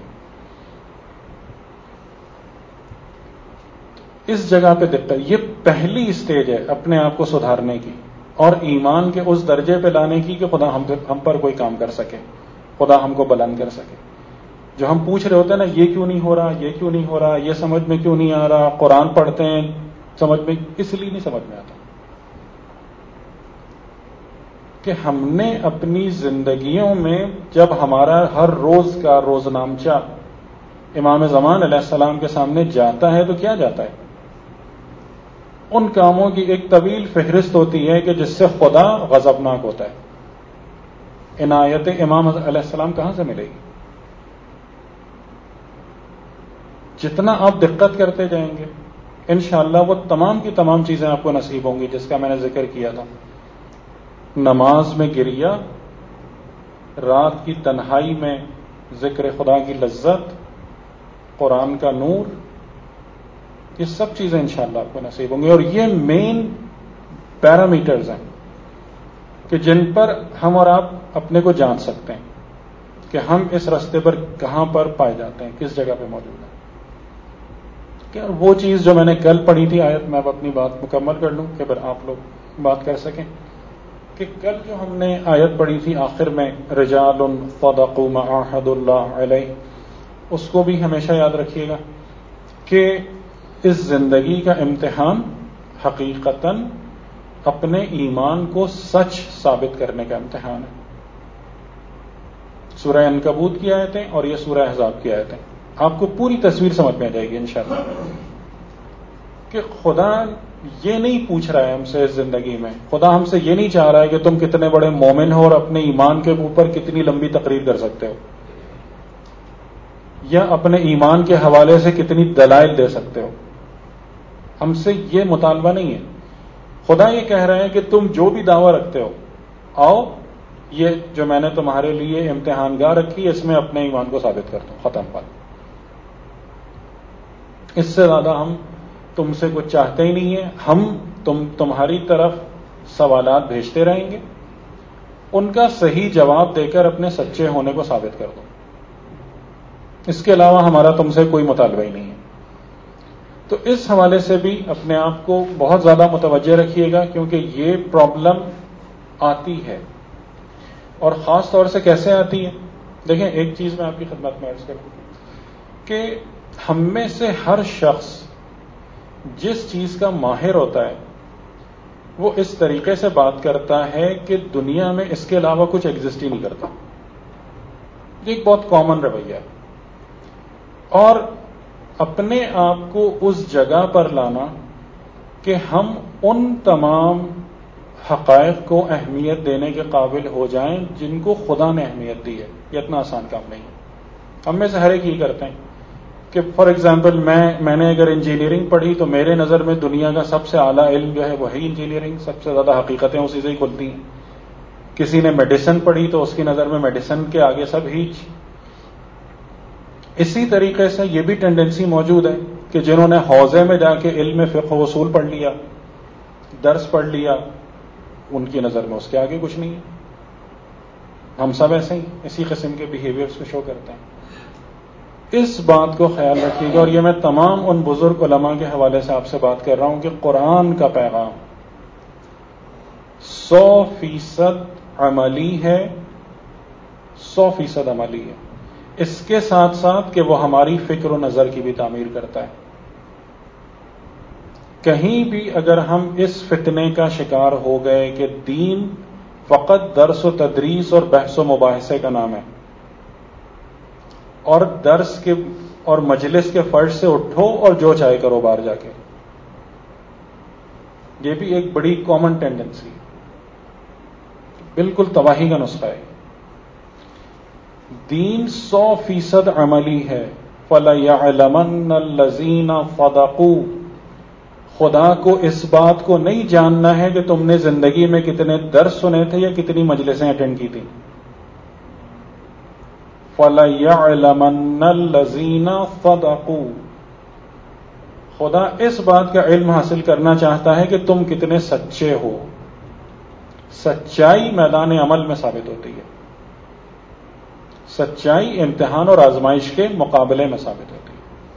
اس جگہ پہ دقت، یہ پہلی اسٹیج ہے اپنے آپ کو سدھارنے کی اور ایمان کے اس درجے پہ لانے کی کہ خدا ہم ہم پر کوئی کام کر سکے، خدا ہم کو بلند کر سکے. جو ہم پوچھ رہے ہوتے ہیں نا، یہ کیوں نہیں ہو رہا، یہ کیوں نہیں ہو رہا، یہ سمجھ میں کیوں نہیں آ رہا، قرآن پڑھتے ہیں سمجھ میں، اس لیے نہیں سمجھ میں آتا کہ ہم نے اپنی زندگیوں میں جب ہمارا ہر روز کا روزنامچہ امام زمان علیہ السلام کے سامنے جاتا ہے تو کیا جاتا ہے؟ ان کاموں کی ایک طویل فہرست ہوتی ہے کہ جس سے خدا غضبناک ہوتا ہے. عنایت امام علیہ السلام کہاں سے ملے گی؟ جتنا آپ دقت کرتے جائیں گے انشاءاللہ وہ تمام کی تمام چیزیں آپ کو نصیب ہوں گی جس کا میں نے ذکر کیا تھا. نماز میں گریا، رات کی تنہائی میں ذکر خدا کی لذت، قرآن کا نور، یہ سب چیزیں انشاءاللہ آپ کو نصیب ہوں گی. اور یہ مین پیرامیٹرز ہیں کہ جن پر ہم اور آپ اپنے کو جان سکتے ہیں کہ ہم اس راستے پر کہاں پر پائے جاتے ہیں، کس جگہ پہ موجود ہیں. کہ وہ چیز جو میں نے کل پڑھی تھی آیت، میں اب اپنی بات مکمل کر لوں کہ پھر آپ لوگ بات کر سکیں. کہ کل جو ہم نے آیت پڑھی تھی آخر میں، رجال صدقوا ما عاهدوا اللہ علیہ، اس کو بھی ہمیشہ یاد رکھیے گا کہ اس زندگی کا امتحان حقیقتاً اپنے ایمان کو سچ ثابت کرنے کا امتحان ہے. سورہ عنکبوت کی آیتیں اور یہ سورہ احزاب کی آیتیں، آپ کو پوری تصویر سمجھ میں آ جائے گی انشاءاللہ کہ خدا یہ نہیں پوچھ رہا ہے ہم سے اس زندگی میں، خدا ہم سے یہ نہیں چاہ رہا ہے کہ تم کتنے بڑے مومن ہو اور اپنے ایمان کے اوپر کتنی لمبی تقریر کر سکتے ہو. یا اپنے ایمان کے حوالے سے کتنی دلائل دے سکتے ہو. ہم سے یہ مطالبہ نہیں ہے. خدا یہ کہہ رہے ہیں کہ تم جو بھی دعویٰ رکھتے ہو آؤ، یہ جو میں نے تمہارے لیے امتحان گاہ رکھی اس میں اپنے ایمان کو ثابت کر دو، ختم بات. اس سے زیادہ ہم تم سے کچھ چاہتے ہی نہیں ہیں. ہم تم تمہاری طرف سوالات بھیجتے رہیں گے، ان کا صحیح جواب دے کر اپنے سچے ہونے کو ثابت کر دو. اس کے علاوہ ہمارا تم سے کوئی مطالبہ ہی نہیں ہے. تو اس حوالے سے بھی اپنے آپ کو بہت زیادہ متوجہ رکھیے گا، کیونکہ یہ پرابلم آتی ہے. اور خاص طور سے کیسے آتی ہے؟ دیکھیں، ایک چیز میں آپ کی خدمت میں عرض کروں کہ ہم میں سے ہر شخص جس چیز کا ماہر ہوتا ہے وہ اس طریقے سے بات کرتا ہے کہ دنیا میں اس کے علاوہ کچھ ایگزسٹ ہی نہیں کرتا. یہ ایک بہت کامن رویہ ہے. اور اپنے آپ کو اس جگہ پر لانا کہ ہم ان تمام حقائق کو اہمیت دینے کے قابل ہو جائیں جن کو خدا نے اہمیت دی ہے، یہ اتنا آسان کام نہیں ہے. ہم میں سے ہر ایک یہ کرتے ہیں کہ فار ایگزامپل میں میں نے اگر انجینئرنگ پڑھی تو میرے نظر میں دنیا کا سب سے اعلیٰ علم جو ہے وہی انجینئرنگ، سب سے زیادہ حقیقتیں اسی سے ہی کھلتی ہیں. کسی نے میڈیسن پڑھی تو اس کی نظر میں میڈیسن کے آگے سب ہیچ. اسی طریقے سے یہ بھی ٹینڈنسی موجود ہے کہ جنہوں نے حوزے میں جا کے علم فقہ و اصول پڑھ لیا، درس پڑھ لیا، ان کی نظر میں اس کے آگے کچھ نہیں ہے. ہم سب ایسے ہی اسی قسم کے بیہیویئرس کو شو کرتے ہیں. اس بات کو خیال رکھیے گا، اور یہ میں تمام ان بزرگ علماء کے حوالے سے آپ سے بات کر رہا ہوں کہ قرآن کا پیغام سو فیصد عملی ہے، سو فیصد عملی ہے. اس کے ساتھ ساتھ کہ وہ ہماری فکر و نظر کی بھی تعمیر کرتا ہے. کہیں بھی اگر ہم اس فتنے کا شکار ہو گئے کہ دین فقط درس و تدریس اور بحث و مباحثے کا نام ہے، اور درس کے اور مجلس کے فرش سے اٹھو اور جو چاہے کرو باہر جا کے، یہ بھی ایک بڑی کامن ٹینڈنسی، بالکل تباہی کا نسخہ ہے. دین سو فیصد عملی ہے. فَلَيَعْلَمَنَّ الَّذِينَ صَدَقُوا. خدا کو اس بات کو نہیں جاننا ہے کہ تم نے زندگی میں کتنے درس سنے تھے یا کتنی مجلسیں اٹینڈ کی تھیں. فَلَيَعْلَمَنَّ الَّذِينَ صَدَقُوا. خدا اس بات کا علم حاصل کرنا چاہتا ہے کہ تم کتنے سچے ہو. سچائی میدان عمل میں ثابت ہوتی ہے، سچائی امتحان اور آزمائش کے مقابلے میں ثابت ہوتی ہے.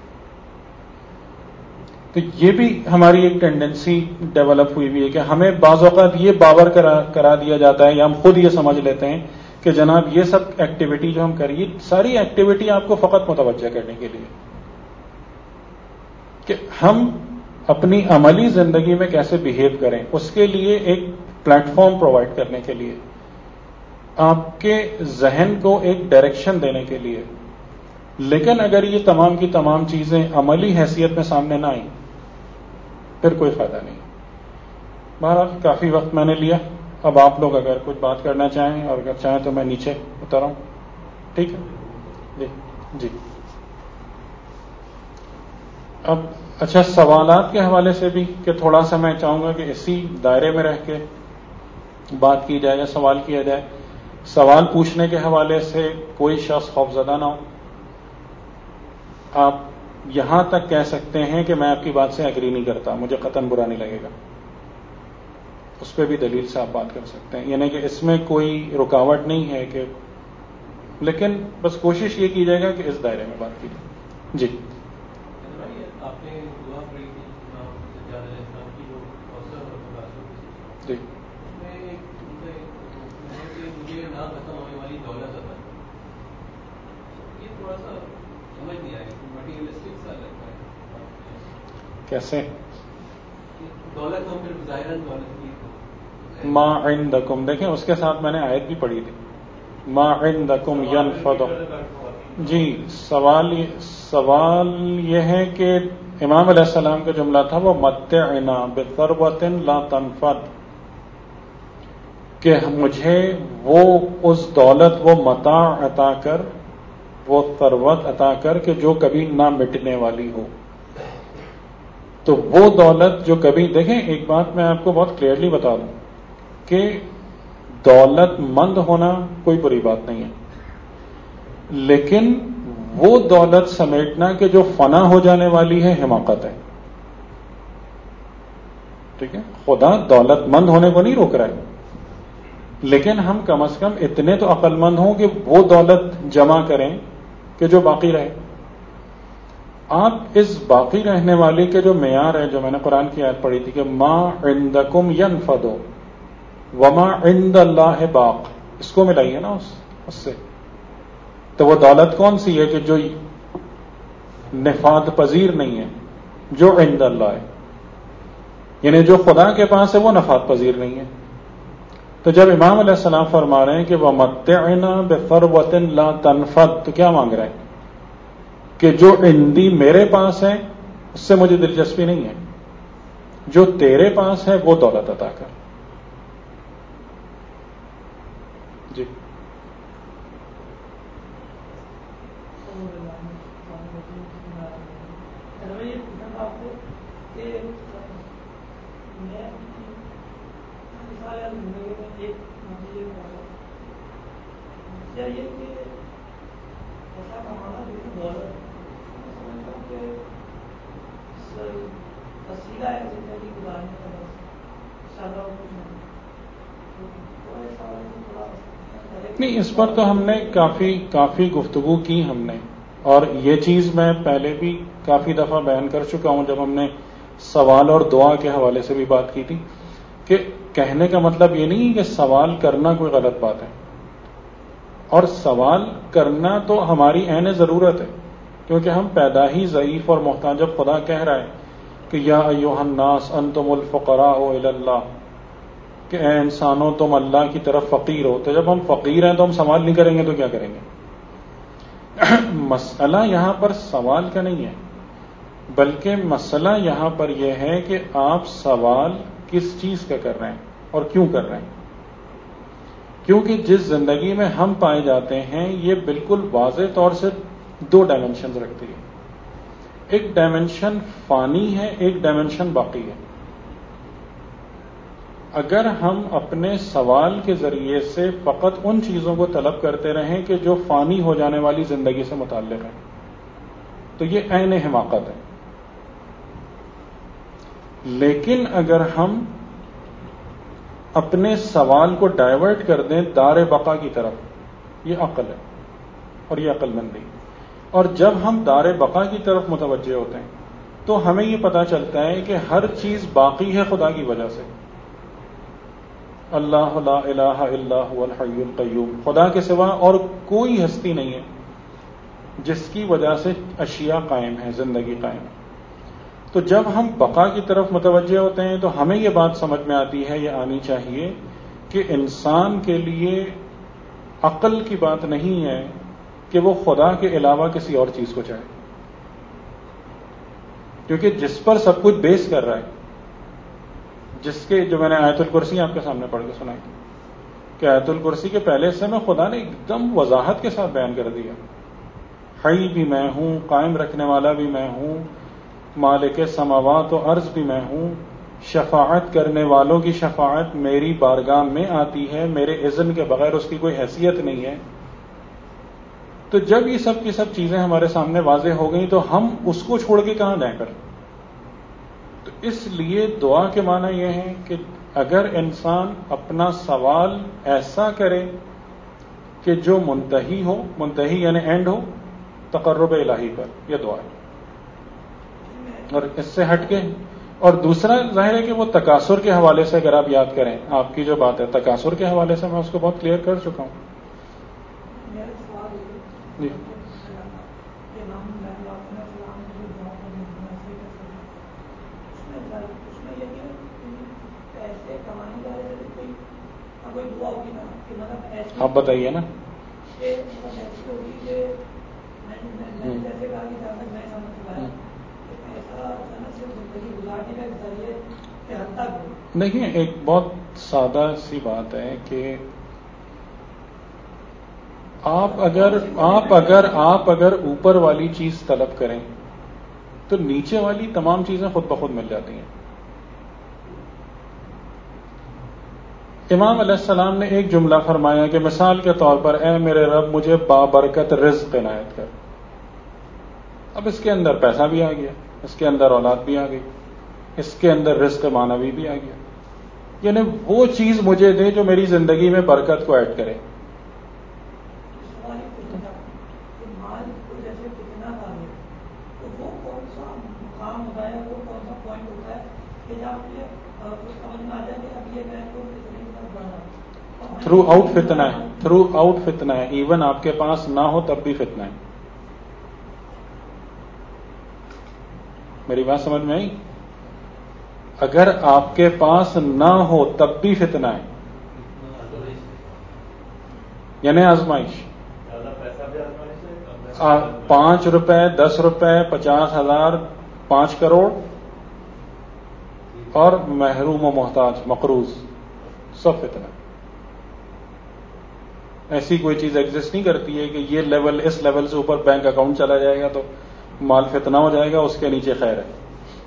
تو یہ بھی ہماری ایک ٹینڈنسی ڈیولپ ہوئی ہوئی ہے کہ ہمیں بعض اوقات یہ باور کرا کرا دیا جاتا ہے یا ہم خود یہ سمجھ لیتے ہیں کہ جناب یہ سب ایکٹیویٹی جو ہم کریے، ساری ایکٹیویٹی آپ کو فقط متوجہ کرنے کے لیے کہ ہم اپنی عملی زندگی میں کیسے بیہیو کریں، اس کے لیے ایک پلیٹ فارم پرووائڈ کرنے کے لیے، آپ کے ذہن کو ایک ڈائریکشن دینے کے لیے. لیکن اگر یہ تمام کی تمام چیزیں عملی حیثیت میں سامنے نہ آئیں پھر کوئی فائدہ نہیں. بہرحال کافی وقت میں نے لیا. اب آپ لوگ اگر کچھ بات کرنا چاہیں اور اگر چاہیں تو میں نیچے اتر آؤں. ٹھیک ہے جی جی. اب اچھا، سوالات کے حوالے سے بھی کہ تھوڑا سا میں چاہوں گا کہ اسی دائرے میں رہ کے بات کی جائے یا سوال کیا جائے. سوال پوچھنے کے حوالے سے کوئی شخص خوفزدہ نہ ہو. آپ یہاں تک کہہ سکتے ہیں کہ میں آپ کی بات سے ایگری نہیں کرتا، مجھے قطعاً برا نہیں لگے گا، اس پہ بھی دلیل سے آپ بات کر سکتے ہیں. یعنی کہ اس میں کوئی رکاوٹ نہیں ہے کہ، لیکن بس کوشش یہ کی جائے گا کہ اس دائرے میں بات کی جائے. جی آپ نے دعا پڑھی تھی سجاد علیہ السلام کی، جو کوثر اور جی مجھے نہ ختم ہونے والی دولت عطا. یہ تھوڑا سا سمجھ نہیں آئے، مٹیریلسٹک سا لگتا ہے. کیسے؟ دولت ہم پھر ظاہراً دولت کی ما عندکم، دیکھیں اس کے ساتھ میں نے آیت بھی پڑھی تھی، ما عندکم ینفد. جی سوال سوال یہ ہے کہ امام علیہ السلام کا جملہ تھا وہ متعنا بثروۃ لا تنفد، کہ مجھے وہ اس دولت وہ متاع عطا کر وہ ثروت عطا کر کہ جو کبھی نہ مٹنے والی ہو. تو وہ دولت جو کبھی، دیکھیں ایک بات میں آپ کو بہت کلیئرلی بتا دوں کہ دولت مند ہونا کوئی بری بات نہیں ہے، لیکن وہ دولت سمیٹنا کہ جو فنا ہو جانے والی ہے حماقت ہے. ٹھیک ہے، خدا دولت مند ہونے کو نہیں روک رہا ہے، لیکن ہم کم از کم اتنے تو عقل مند ہوں کہ وہ دولت جمع کریں کہ جو باقی رہے. آپ اس باقی رہنے والی کے جو معیار ہے، جو میں نے قرآن کی آیت پڑھی تھی کہ ما عندکم ینفد وما عند اللہ باق، اس کو ملائیے نا اس اس سے. تو وہ دولت کون سی ہے کہ جو نفاد پذیر نہیں ہے، جو عند اللہ ہے، یعنی جو خدا کے پاس ہے وہ نفاد پذیر نہیں ہے. تو جب امام علیہ السلام فرما رہے ہیں کہ وَمَتِّعْنَا بِثَرْوَةٍ لَا تَنْفَدْ، تو کیا مانگ رہے ہیں کہ جو عندی میرے پاس ہے اس سے مجھے دلچسپی نہیں ہے، جو تیرے پاس ہے وہ دولت عطا کر. جی نہیں، اس پر تو ہم نے کافی کافی گفتگو کی ہم نے، اور یہ چیز میں پہلے بھی کافی دفعہ بیان کر چکا ہوں جب ہم نے سوال اور دعا کے حوالے سے بھی بات کی تھی کہ کہنے کا مطلب یہ نہیں کہ سوال کرنا کوئی غلط بات ہے، اور سوال کرنا تو ہماری عین ضرورت ہے، کیونکہ ہم پیدا ہی ضعیف اور محتاج. جب خدا کہہ رہا ہے کہ یا ایھا الناس انتم الفقراء الی اللہ، کہ اے انسانوں تم اللہ کی طرف فقیر ہو، تو جب ہم فقیر ہیں تو ہم سوال نہیں کریں گے تو کیا کریں گے؟ مسئلہ یہاں پر سوال کا نہیں ہے، بلکہ مسئلہ یہاں پر یہ ہے کہ آپ سوال کس چیز کا کر رہے ہیں اور کیوں کر رہے ہیں. کیونکہ جس زندگی میں ہم پائے جاتے ہیں یہ بالکل واضح طور سے دو ڈائمنشنز رکھتی ہے. ایک ڈائمنشن فانی ہے، ایک ڈائمنشن باقی ہے. اگر ہم اپنے سوال کے ذریعے سے فقط ان چیزوں کو طلب کرتے رہیں کہ جو فانی ہو جانے والی زندگی سے متعلق ہیں تو یہ عین حماقت ہے. لیکن اگر ہم اپنے سوال کو ڈائیورٹ کر دیں دار بقا کی طرف، یہ عقل ہے اور یہ عقل مندی. اور جب ہم دار بقا کی طرف متوجہ ہوتے ہیں تو ہمیں یہ پتا چلتا ہے کہ ہر چیز باقی ہے خدا کی وجہ سے. اللہ لا الہ الا هو الحی القیوم، خدا کے سوا اور کوئی ہستی نہیں ہے جس کی وجہ سے اشیاء قائم ہیں، زندگی قائم ہے. تو جب ہم بقا کی طرف متوجہ ہوتے ہیں تو ہمیں یہ بات سمجھ میں آتی ہے، یہ آنی چاہیے کہ انسان کے لیے عقل کی بات نہیں ہے کہ وہ خدا کے علاوہ کسی اور چیز کو چاہے، کیونکہ جس پر سب کچھ بیس کر رہا ہے، جس کے جو میں نے آیت الکرسی آپ کے سامنے پڑھ کے سنائی کہ آیت الکرسی کے پہلے سے میں خدا نے ایک دم وضاحت کے ساتھ بیان کر دیا، حی بھی میں ہوں، قائم رکھنے والا بھی میں ہوں، مالک سماوات و ارض بھی میں ہوں، شفاعت کرنے والوں کی شفاعت میری بارگاہ میں آتی ہے، میرے اذن کے بغیر اس کی کوئی حیثیت نہیں ہے. تو جب یہ سب کی سب چیزیں ہمارے سامنے واضح ہو گئیں تو ہم اس کو چھوڑ کے کہاں جائیں کر. تو اس لیے دعا کے معنی یہ ہے کہ اگر انسان اپنا سوال ایسا کرے کہ جو منتہی ہو، منتہی یعنی اینڈ ہو تقرب الہی پر، یہ دعا ہے. اور اس سے ہٹ کے، اور دوسرا ظاہر ہے کہ وہ تکاثر کے حوالے سے اگر آپ یاد کریں، آپ کی جو بات ہے تکاثر کے حوالے سے میں اس کو بہت کلیئر کر چکا ہوں. جی آپ بتائیے نا. دیکھیں ایک بہت سادہ سی بات ہے کہ آپ اگر آپ اگر آپ اگر اوپر والی چیز طلب کریں تو نیچے والی تمام چیزیں خود بخود مل جاتی ہیں. امام علیہ السلام نے ایک جملہ فرمایا کہ مثال کے طور پر اے میرے رب مجھے بابرکت رزق عنایت کر. اب اس کے اندر پیسہ بھی آ گیا, اس کے اندر اولاد بھی آ گئی, اس کے اندر رزق معنوی بھی آ گیا. یعنی وہ چیز مجھے دے جو میری زندگی میں برکت کو ایڈ کرے. تھرو آؤٹ فتنہ ہے, تھرو آؤٹ فتنہ ہے. ایون آپ کے پاس نہ ہو تب بھی فتنہ ہے. میری بات سمجھ میں آئی؟ اگر آپ کے پاس نہ ہو تب بھی فتنہ ہے, یعنی آزمائش. پانچ روپے, دس روپے, پچاس ہزار, پانچ کروڑ اور محروم و محتاج مقروض, سب فتنہ. ایسی کوئی چیز ایگزسٹ نہیں کرتی ہے کہ یہ لیول اس لیول سے اوپر بینک اکاؤنٹ چلا جائے گا تو مال فتنہ ہو جائے گا, اس کے نیچے خیر ہے.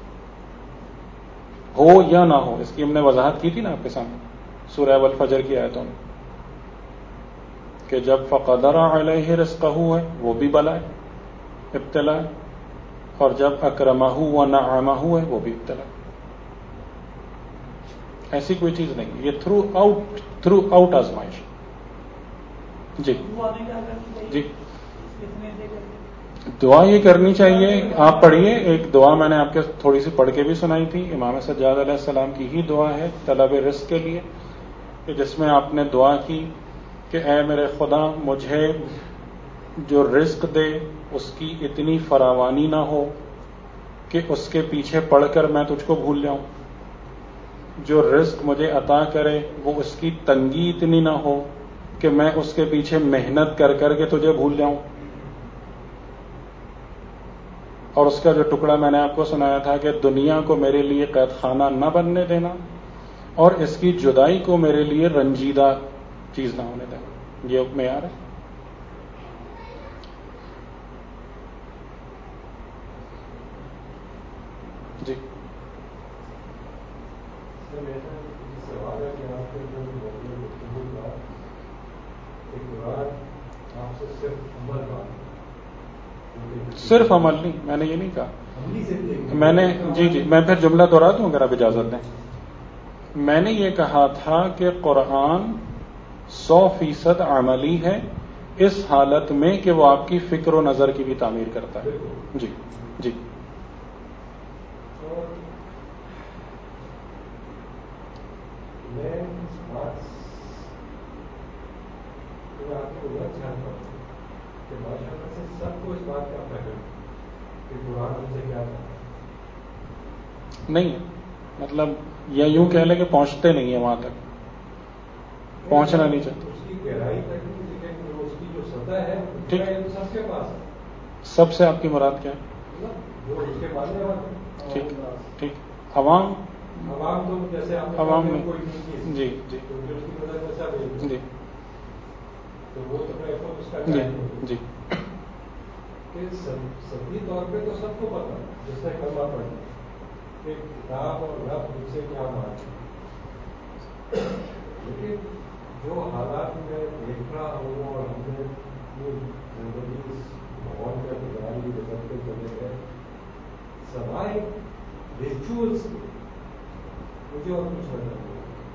ہو یا نہ ہو, اس کی ہم نے وضاحت کی تھی نا آپ کے سامنے سورہ والفجر کی آیتوں میں, کہ جب فقدر علیہ رزقہ ہے وہ بھی بلا ہے, ابتلا ہے, اور جب اکرمہ ونعمہ ہے وہ بھی ابتلا ہے. ایسی کوئی چیز نہیں, یہ تھرو آؤٹ تھرو آؤٹ آزمائش. جی جی دعا یہ کرنی چاہیے. آپ پڑھیے, ایک دعا میں نے آپ کے تھوڑی سی پڑھ کے بھی سنائی تھی, امام سجاد علیہ السلام کی ہی دعا ہے طلب رزق کے لیے, کہ جس میں آپ نے دعا کی کہ اے میرے خدا مجھے جو رزق دے اس کی اتنی فراوانی نہ ہو کہ اس کے پیچھے پڑھ کر میں تجھ کو بھول جاؤں, جو رزق مجھے عطا کرے وہ اس کی تنگی اتنی نہ ہو کہ میں اس کے پیچھے محنت کر کر کے تجھے بھول جاؤں. اور اس کا جو ٹکڑا میں نے آپ کو سنایا تھا کہ دنیا کو میرے لیے قید خانہ نہ بننے دینا اور اس کی جدائی کو میرے لیے رنجیدہ چیز نہ ہونے دینا. یہ معیار ہے. جی سوال ہے کہ آپ کے آپ سے صرف عمل بات, صرف عمل نہیں, میں نے یہ نہیں کہا. میں نے جی جی میں پھر جملہ دوہرا دوں اگر آپ اجازت دیں. میں نے یہ کہا تھا کہ قرآن سو فیصد عملی ہے اس حالت میں کہ وہ آپ کی فکر و نظر کی بھی تعمیر کرتا ہے. جی جی میں اس بات آپ کو بولنا چاہتا ہوں کہ ماشاء اللہ سے سب کو اس بات کا فکر کہ قرآن ان سے کیا چاہتا ہے. نہیں مطلب یا یوں کہہ لیں کہ پہنچتے نہیں ہیں وہاں تک, پہنچنا نہیں چاہتے. اس کی گہرائی تک نہیں, لیکن اس کی جو سطح ہے ٹھیک, سب کے پاس ہے. سب سے آپ کی مراد کیا ہے؟ جو اس کے ماننے والے. ٹھیک ٹھیک. عوام عوام تو جیسے آپ عوام میں میں کوئی نہیں چیز جی جی کیونکہ اس کی نظر میں سب ہے جی تو وہ تو میں خود اس کا جی جی کہ سطحی طور پہ تو سب کو پتا جس نے کلمہ پڑھی کہ کتاب اور رب ان سے کیا بات ہے, لیکن جو حالات میں دیکھ رہا ہوں اور ہم نے اپنی زندگی اس ماحول میں گزاری گزرتے چلے گئے سوائے ریچولس کے مجھے اور کچھ نظر نہیں.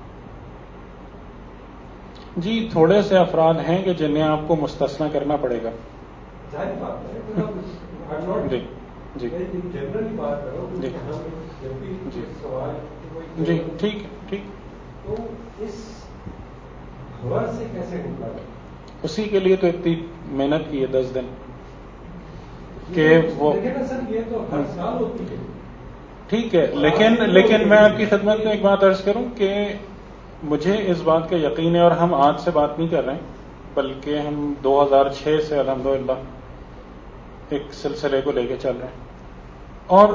جی تھوڑے سے افراد ہیں کہ جنہیں آپ کو مستثنا کرنا پڑے گا. ظاہر بات ہے جی جی جنرلی بات کرو جی ہم جب بھی جی سوال جی ٹھیک ٹھیک. تو اس خبر سے کیسے نکلا جائے؟ اسی کے لیے تو اتنی محنت کی ہے دس دن کہ وہ سر یہ تو ہر سال ہوتی ہے. ٹھیک ہے, لیکن لیکن میں آپ کی خدمت میں ایک بات عرض کروں کہ مجھے اس بات کا یقین ہے, اور ہم آج سے بات نہیں کر رہے ہیں بلکہ ہم دو ہزار چھ سے الحمدللہ ایک سلسلے کو لے کے چل رہے ہیں, اور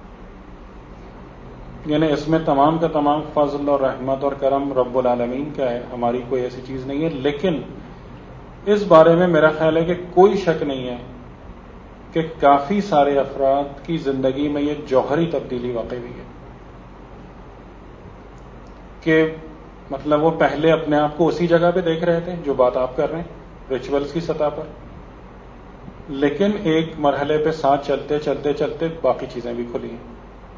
یعنی اس میں تمام کا تمام فضل اور رحمت اور کرم رب العالمین کا ہے, ہماری کوئی ایسی چیز نہیں ہے. لیکن اس بارے میں میرا خیال ہے کہ کوئی شک نہیں ہے کہ کافی سارے افراد کی زندگی میں یہ جوہری تبدیلی واقع ہوئی ہے کہ مطلب وہ پہلے اپنے آپ کو اسی جگہ پہ دیکھ رہے تھے جو بات آپ کر رہے ہیں ریچولز کی سطح پر، لیکن ایک مرحلے پہ ساتھ چلتے چلتے چلتے باقی چیزیں بھی کھلی ہیں.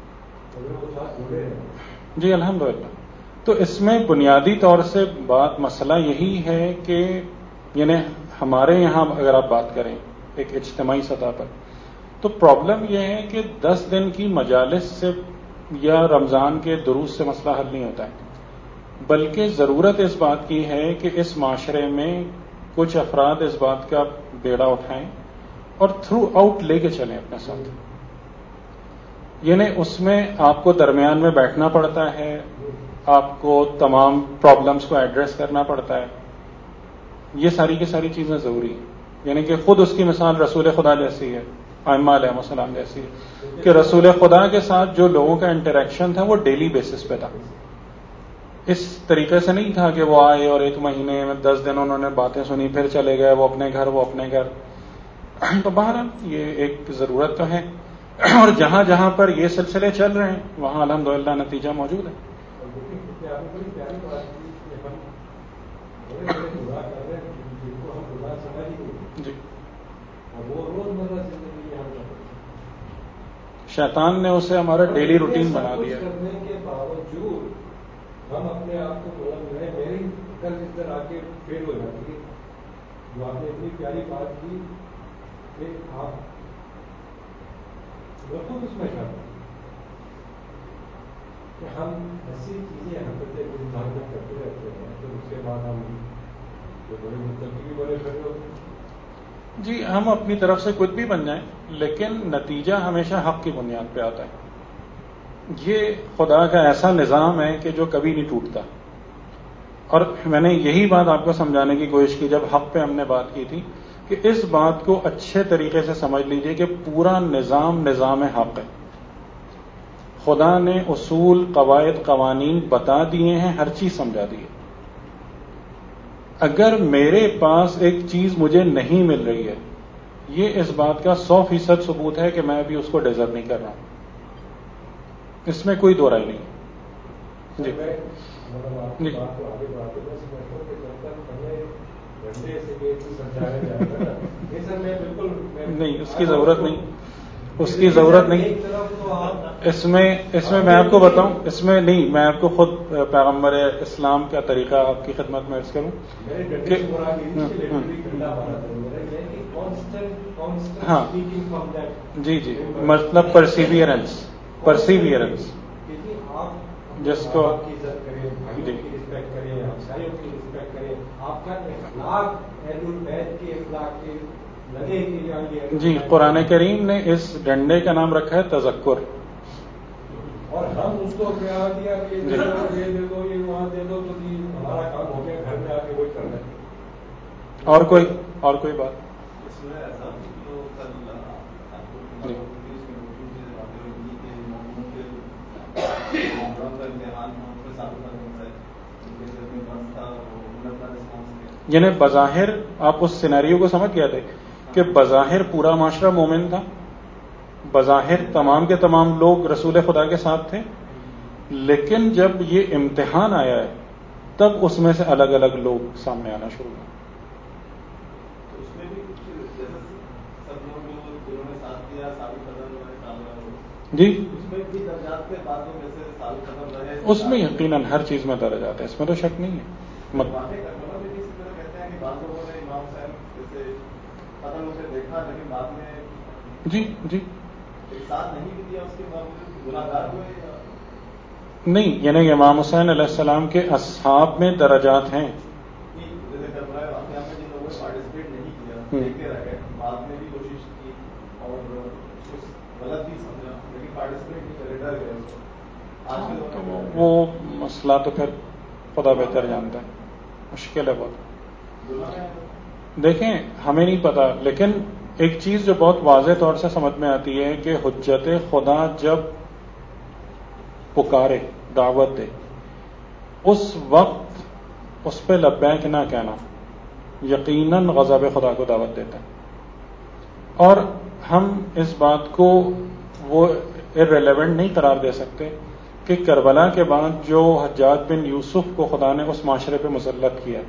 جی الحمدللہ. تو اس میں بنیادی طور سے بات مسئلہ یہی ہے کہ یعنی ہمارے یہاں اگر آپ بات کریں ایک اجتماعی سطح پر تو پرابلم یہ ہے کہ دس دن کی مجالس سے یا رمضان کے دروس سے مسئلہ حل نہیں ہوتا ہے، بلکہ ضرورت اس بات کی ہے کہ اس معاشرے میں کچھ افراد اس بات کا بیڑا اٹھائیں اور تھرو آؤٹ لے کے چلیں اپنے ساتھ. یعنی اس میں آپ کو درمیان میں بیٹھنا پڑتا ہے، آپ کو تمام پرابلمس کو ایڈریس کرنا پڑتا ہے، یہ ساری کی ساری چیزیں ضروری ہیں. یعنی کہ خود اس کی مثال رسول خدا جیسی ہے، ائمہ علیہ السلام جیسی ہے کہ رسول خدا کے ساتھ جو لوگوں کا انٹریکشن تھا وہ ڈیلی بیسس پہ تھا. اس طریقے سے نہیں تھا کہ وہ آئے اور ایک مہینے میں دس دن انہوں نے باتیں سنی پھر چلے گئے وہ اپنے گھر وہ اپنے گھر. تو بہرحال یہ ایک ضرورت تو ہے اور جہاں جہاں پر یہ سلسلے چل رہے ہیں وہاں الحمدللہ نتیجہ موجود ہے. جی شیطان نے اسے ہمارا ڈیلی روٹین بنا دیا. کرنے کے باوجود ہم اپنے آپ کو بولم رہے میری کل اس طرح آ کے فیل ہو جاتی ہے. جو آپ نے اتنی پیاری بات کی کہ آپ خود اس میں شامل کہ ہم ایسی چیزیں حرکتیں انسان میں کرتے رہتے ہیں تو اس کے بعد ہم جو بڑے متقی بھی بڑے کھڑے ہوتے ہیں. جی ہم اپنی طرف سے کچھ بھی بن جائیں لیکن نتیجہ ہمیشہ حق کی بنیاد پہ آتا ہے. یہ خدا کا ایسا نظام ہے کہ جو کبھی نہیں ٹوٹتا. اور میں نے یہی بات آپ کو سمجھانے کی کوشش کی جب حق پہ ہم نے بات کی تھی کہ اس بات کو اچھے طریقے سے سمجھ لیجئے کہ پورا نظام نظام حق ہے. خدا نے اصول قواعد قوانین بتا دیے ہیں، ہر چیز سمجھا دی ہے. اگر میرے پاس ایک چیز مجھے نہیں مل رہی ہے یہ اس بات کا سو فیصد ثبوت ہے کہ میں ابھی اس کو ڈیزرو نہیں کر رہا ہوں. اس میں کوئی دو رائے نہیں. جی جی نہیں اس کی ضرورت نہیں اس کی ضرورت نہیں. اس میں اس میں میں آپ کو بتاؤں اس میں نہیں میں آپ کو خود پیغمبر اسلام کا طریقہ آپ کی خدمت میں عرض کروں کہ ہاں جی جی مطلب پرسیویئرنس پرسیویئرنس جس کو جی جی قرآن کریم نے اس ڈنڈے کا نام رکھا ہے تذکر. اور ہم اس کو پیار دیا کہ یہ دے دو یہ دے دو یہ وہاں دے دو تو ہمارا کام ہو گیا گھر میں آ کے وہی کرنا ہے. اور کوئی اور کوئی بات یعنی بظاہر آپ اس سینیریو کو سمجھ گئے تھے کہ بظاہر پورا معاشرہ مومن تھا، بظاہر تمام کے تمام لوگ رسول خدا کے ساتھ تھے، لیکن جب یہ امتحان آیا ہے تب اس میں سے الگ الگ لوگ سامنے آنا شروع ہوئے. جی اس میں یقیناً ہر چیز میں درجات ہے، اس میں تو شک نہیں ہے. جی جی نہیں یعنی امام حسین علیہ السلام کے اصحاب میں درجات ہیں. تو وہ مسئلہ تو پھر خدا بہتر جانتا ہے، مشکل ہے بہت. دیکھیں ہمیں نہیں پتا لیکن ایک چیز جو بہت واضح طور سے سمجھ میں آتی ہے کہ حجت خدا جب پکارے دعوت دے اس وقت اس پہ لبیک نہ کہنا یقیناً غضب خدا کو دعوت دیتا ہے. اور ہم اس بات کو وہ irrelevant نہیں قرار دے سکتے کہ کربلا کے بعد جو حجاج بن یوسف کو خدا نے اس معاشرے پہ مسلط کیا،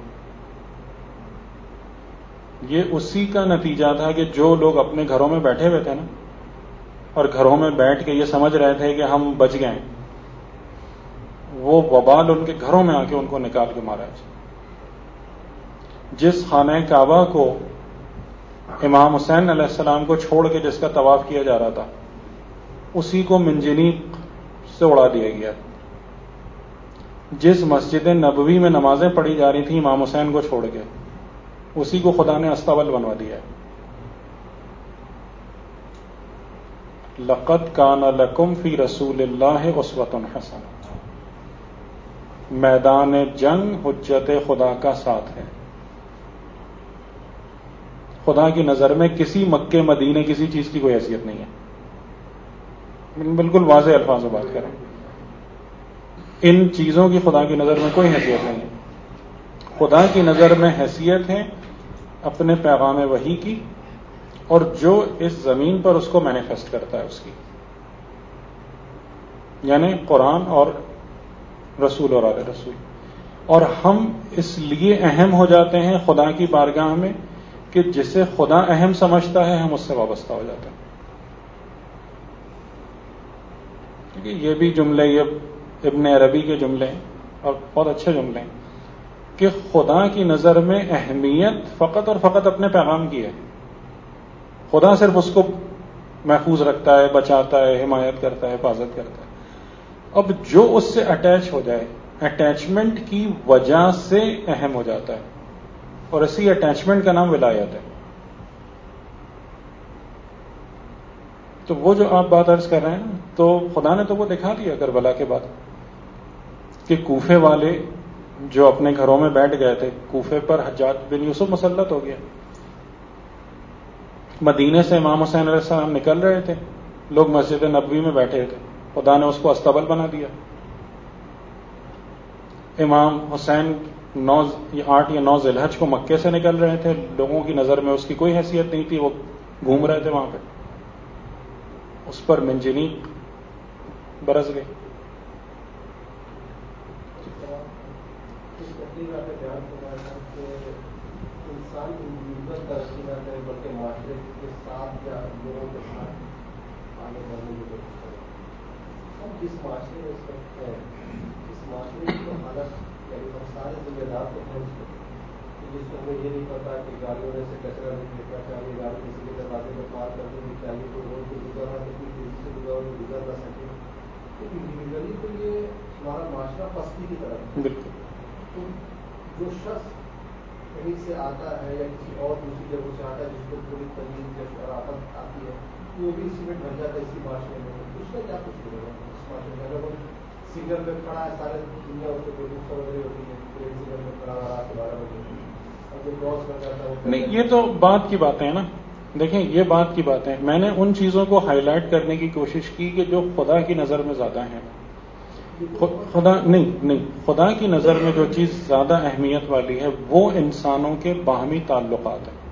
یہ اسی کا نتیجہ تھا کہ جو لوگ اپنے گھروں میں بیٹھے ہوئے تھے نا، اور گھروں میں بیٹھ کے یہ سمجھ رہے تھے کہ ہم بچ گئے، وہ وبال ان کے گھروں میں آ کے ان کو نکال کے مارا. جس خانہ کعبہ کو امام حسین علیہ السلام کو چھوڑ کے جس کا طواف کیا جا رہا تھا، اسی کو منجنیق سے اڑا دیا گیا. جس مسجد نبوی میں نمازیں پڑھی جا رہی تھیں امام حسین کو چھوڑ کے، اسی کو خدا نے استبل بنوا دیا ہے. لقد کان لکم فی رسول اللہ اسوۃ حسنہ. میدان جنگ حجت خدا کا ساتھ ہے. خدا کی نظر میں کسی مکے مدینے کسی چیز کی کوئی حیثیت نہیں ہے. بالکل واضح الفاظ میں بات کریں، ان چیزوں کی خدا کی نظر میں کوئی حیثیت نہیں ہے. خدا کی نظر میں حیثیت ہے اپنے پیغام وحی کی، اور جو اس زمین پر اس کو مینیفیسٹ کرتا ہے اس کی، یعنی قرآن اور رسول اور آل رسول. اور ہم اس لیے اہم ہو جاتے ہیں خدا کی بارگاہ میں کہ جسے خدا اہم سمجھتا ہے ہم اس سے وابستہ ہو جاتے ہیں. کیونکہ یہ بھی جملے، یہ ابن عربی کے جملے ہیں اور بہت اچھے جملے ہیں کہ خدا کی نظر میں اہمیت فقط اور فقط اپنے پیغام کی ہے. خدا صرف اس کو محفوظ رکھتا ہے، بچاتا ہے، حمایت کرتا ہے، حفاظت کرتا ہے. اب جو اس سے اٹیچ ہو جائے، اٹیچمنٹ کی وجہ سے اہم ہو جاتا ہے، اور اسی اٹیچمنٹ کا نام ولایت ہے. تو وہ جو آپ بات عرض کر رہے ہیں، تو خدا نے تو وہ دکھا دیا کربلا کے بعد کہ کوفے والے جو اپنے گھروں میں بیٹھ گئے تھے، کوفے پر حجاج بن یوسف مسلط ہو گیا. مدینے سے امام حسین علیہ السلام نکل رہے تھے، لوگ مسجد نبوی میں بیٹھے تھے، خدا نے اس کو استبل بنا دیا. امام حسین نو آٹھ یا نو ذی الحج کو مکے سے نکل رہے تھے، لوگوں کی نظر میں اس کی کوئی حیثیت نہیں تھی، وہ گھوم رہے تھے وہاں پہ، اس پر منجنیق برس گئی. انسان انڈیویجول ترقی نہ کرے بلکہ معاشرے کے ساتھ یا لوگوں کے ساتھ آگے بڑھنے کی کوشش کرے. ہم جس معاشرے میں اس وقت ہیں، اس معاشرے کی تو حالت، یعنی ہم سارے ذمہ دار تو ہیں اس وقت، جس میں ہمیں یہ نہیں پتا کہ گاڑیوں میں سے کچرا نہیں پھینکنا چاہیے، گاڑی کسی کے دروازے میں پار کر دینی چاہیے، کوئی روڈ کو گزرنا کتنی تیزی سے گزر گزر نہ سکے. تو انڈیویجلی تو یہ ہمارا معاشرہ پستی کی طرف ہے. تو جو شخص کہیں سے آتا ہے یا کسی اور دوسری جگہوں سے آتا ہے جس کو تھوڑی تمیز یا شرافت آتی ہے، وہ بھی اسی میں ڈھل جاتا ہے اسی معاشرے میں. اس کا کیا کچھ کرے گا اس معاشرے میں؟ اگر وہ سگنل میں کھڑا ہے، سارے دنیا اس کو کوشش کر رہی ہوتی ہے، ٹرین سگنل میں کھڑا ہوا رات کے بارہ بجے، اور جو کراس کر جاتا ہے وہ نہیں، یہ تو بات کی باتیں ہیں نا. دیکھیں، یہ بات کی باتیں، میں نے ان چیزوں کو ہائی لائٹ کرنے کی کوشش کی کہ جو خدا کی نظر میں زیادہ ہیں. خدا نہیں نہیں خدا کی نظر میں جو چیز زیادہ اہمیت والی ہے وہ انسانوں کے باہمی تعلقات ہیں.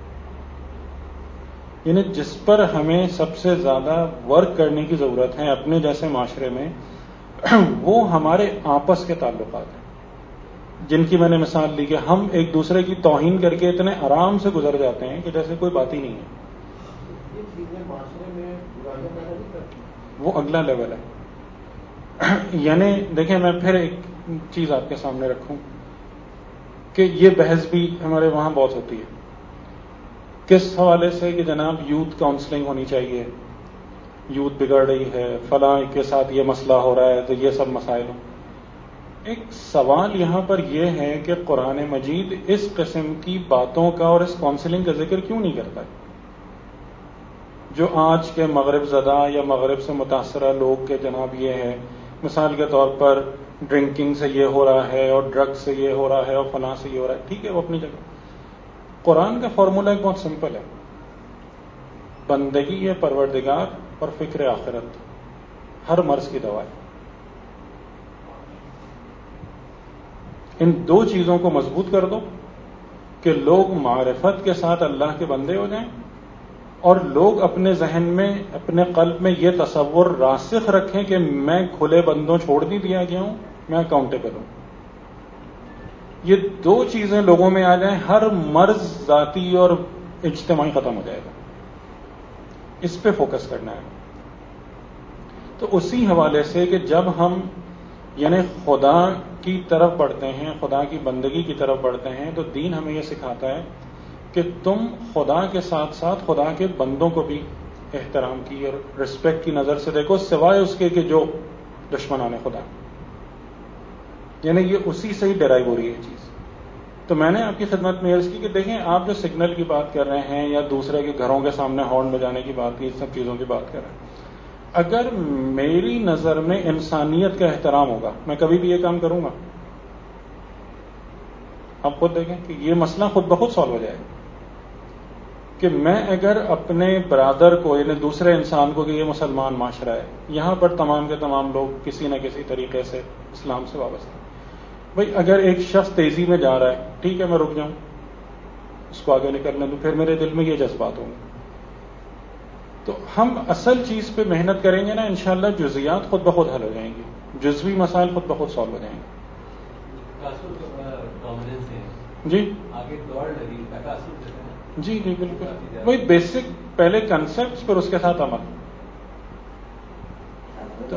یعنی جس پر ہمیں سب سے زیادہ ورک کرنے کی ضرورت ہے اپنے جیسے معاشرے میں، وہ ہمارے آپس کے تعلقات ہیں، جن کی میں نے مثال لی کہ ہم ایک دوسرے کی توہین کر کے اتنے آرام سے گزر جاتے ہیں کہ جیسے کوئی بات ہی نہیں ہے. یہ چیزیں معاشرے میں برائیاں پیدا نہیں کرتی. وہ اگلا لیول ہے. یعنی دیکھیں، میں پھر ایک چیز آپ کے سامنے رکھوں کہ یہ بحث بھی ہمارے وہاں بہت ہوتی ہے. کس حوالے سے کہ جناب یوتھ کاؤنسلنگ ہونی چاہیے، یوتھ بگڑ رہی ہے، فلاں کے ساتھ یہ مسئلہ ہو رہا ہے، تو یہ سب مسائل ہوں. ایک سوال یہاں پر یہ ہے کہ قرآن مجید اس قسم کی باتوں کا اور اس کاؤنسلنگ کا ذکر کیوں نہیں کرتا ہے؟ جو آج کے مغرب زدہ یا مغرب سے متاثرہ لوگ کے جناب یہ ہے، مثال کے طور پر ڈرنکنگ سے یہ ہو رہا ہے اور ڈرگ سے یہ ہو رہا ہے اور فلاں سے یہ ہو رہا ہے. ٹھیک ہے، وہ اپنی جگہ. قرآن کا فارمولہ ایک بہت سمپل ہے، بندگی ہے پروردگار اور فکر آخرت ہر مرض کی دوا ہے. ان دو چیزوں کو مضبوط کر دو کہ لوگ معرفت کے ساتھ اللہ کے بندے ہو جائیں اور لوگ اپنے ذہن میں اپنے قلب میں یہ تصور راسخ رکھیں کہ میں کھلے بندوں چھوڑ نہیں دیا گیا ہوں، میں اکاؤنٹیبل ہوں. یہ دو چیزیں لوگوں میں آ جائیں، ہر مرض ذاتی اور اجتماعی ختم ہو جائے گا. اس پہ فوکس کرنا ہے. تو اسی حوالے سے کہ جب ہم یعنی خدا کی طرف بڑھتے ہیں، خدا کی بندگی کی طرف بڑھتے ہیں، تو دین ہمیں یہ سکھاتا ہے کہ تم خدا کے ساتھ ساتھ خدا کے بندوں کو بھی احترام کی اور رسپیکٹ کی نظر سے دیکھو، سوائے اس کے کہ جو دشمنان خدا. یعنی یہ اسی سے ہی ڈرائیو ہو رہی ہے چیز. تو میں نے آپ کی خدمت میں عرض کی کہ دیکھیں آپ جو سگنل کی بات کر رہے ہیں یا دوسرے کے گھروں کے سامنے ہارن بجانے کی بات کی، اس سب چیزوں کی بات کر رہے ہیں، اگر میری نظر میں انسانیت کا احترام ہوگا میں کبھی بھی یہ کام کروں گا. آپ خود دیکھیں کہ یہ مسئلہ خود بخود سالو ہو جائے گا کہ میں اگر اپنے برادر کو یعنی دوسرے انسان کو کہ یہ مسلمان معاشرہ ہے، یہاں پر تمام کے تمام لوگ کسی نہ کسی طریقے سے اسلام سے وابستہ ہیں. بھائی اگر ایک شخص تیزی میں جا رہا ہے، ٹھیک ہے میں رک جاؤں، اس کو آگے نکلنے دوں، پھر میرے دل میں یہ جذبات ہوں گے. تو ہم اصل چیز پہ محنت کریں گے نا، انشاءاللہ جزیات خود بخود حل ہو جائیں گی، جزوی مسائل خود بخود سالو ہو جائیں گے. جی جی جی بالکل وہی بیسک پہلے کنسپٹ پھر اس کے ساتھ عمل. تو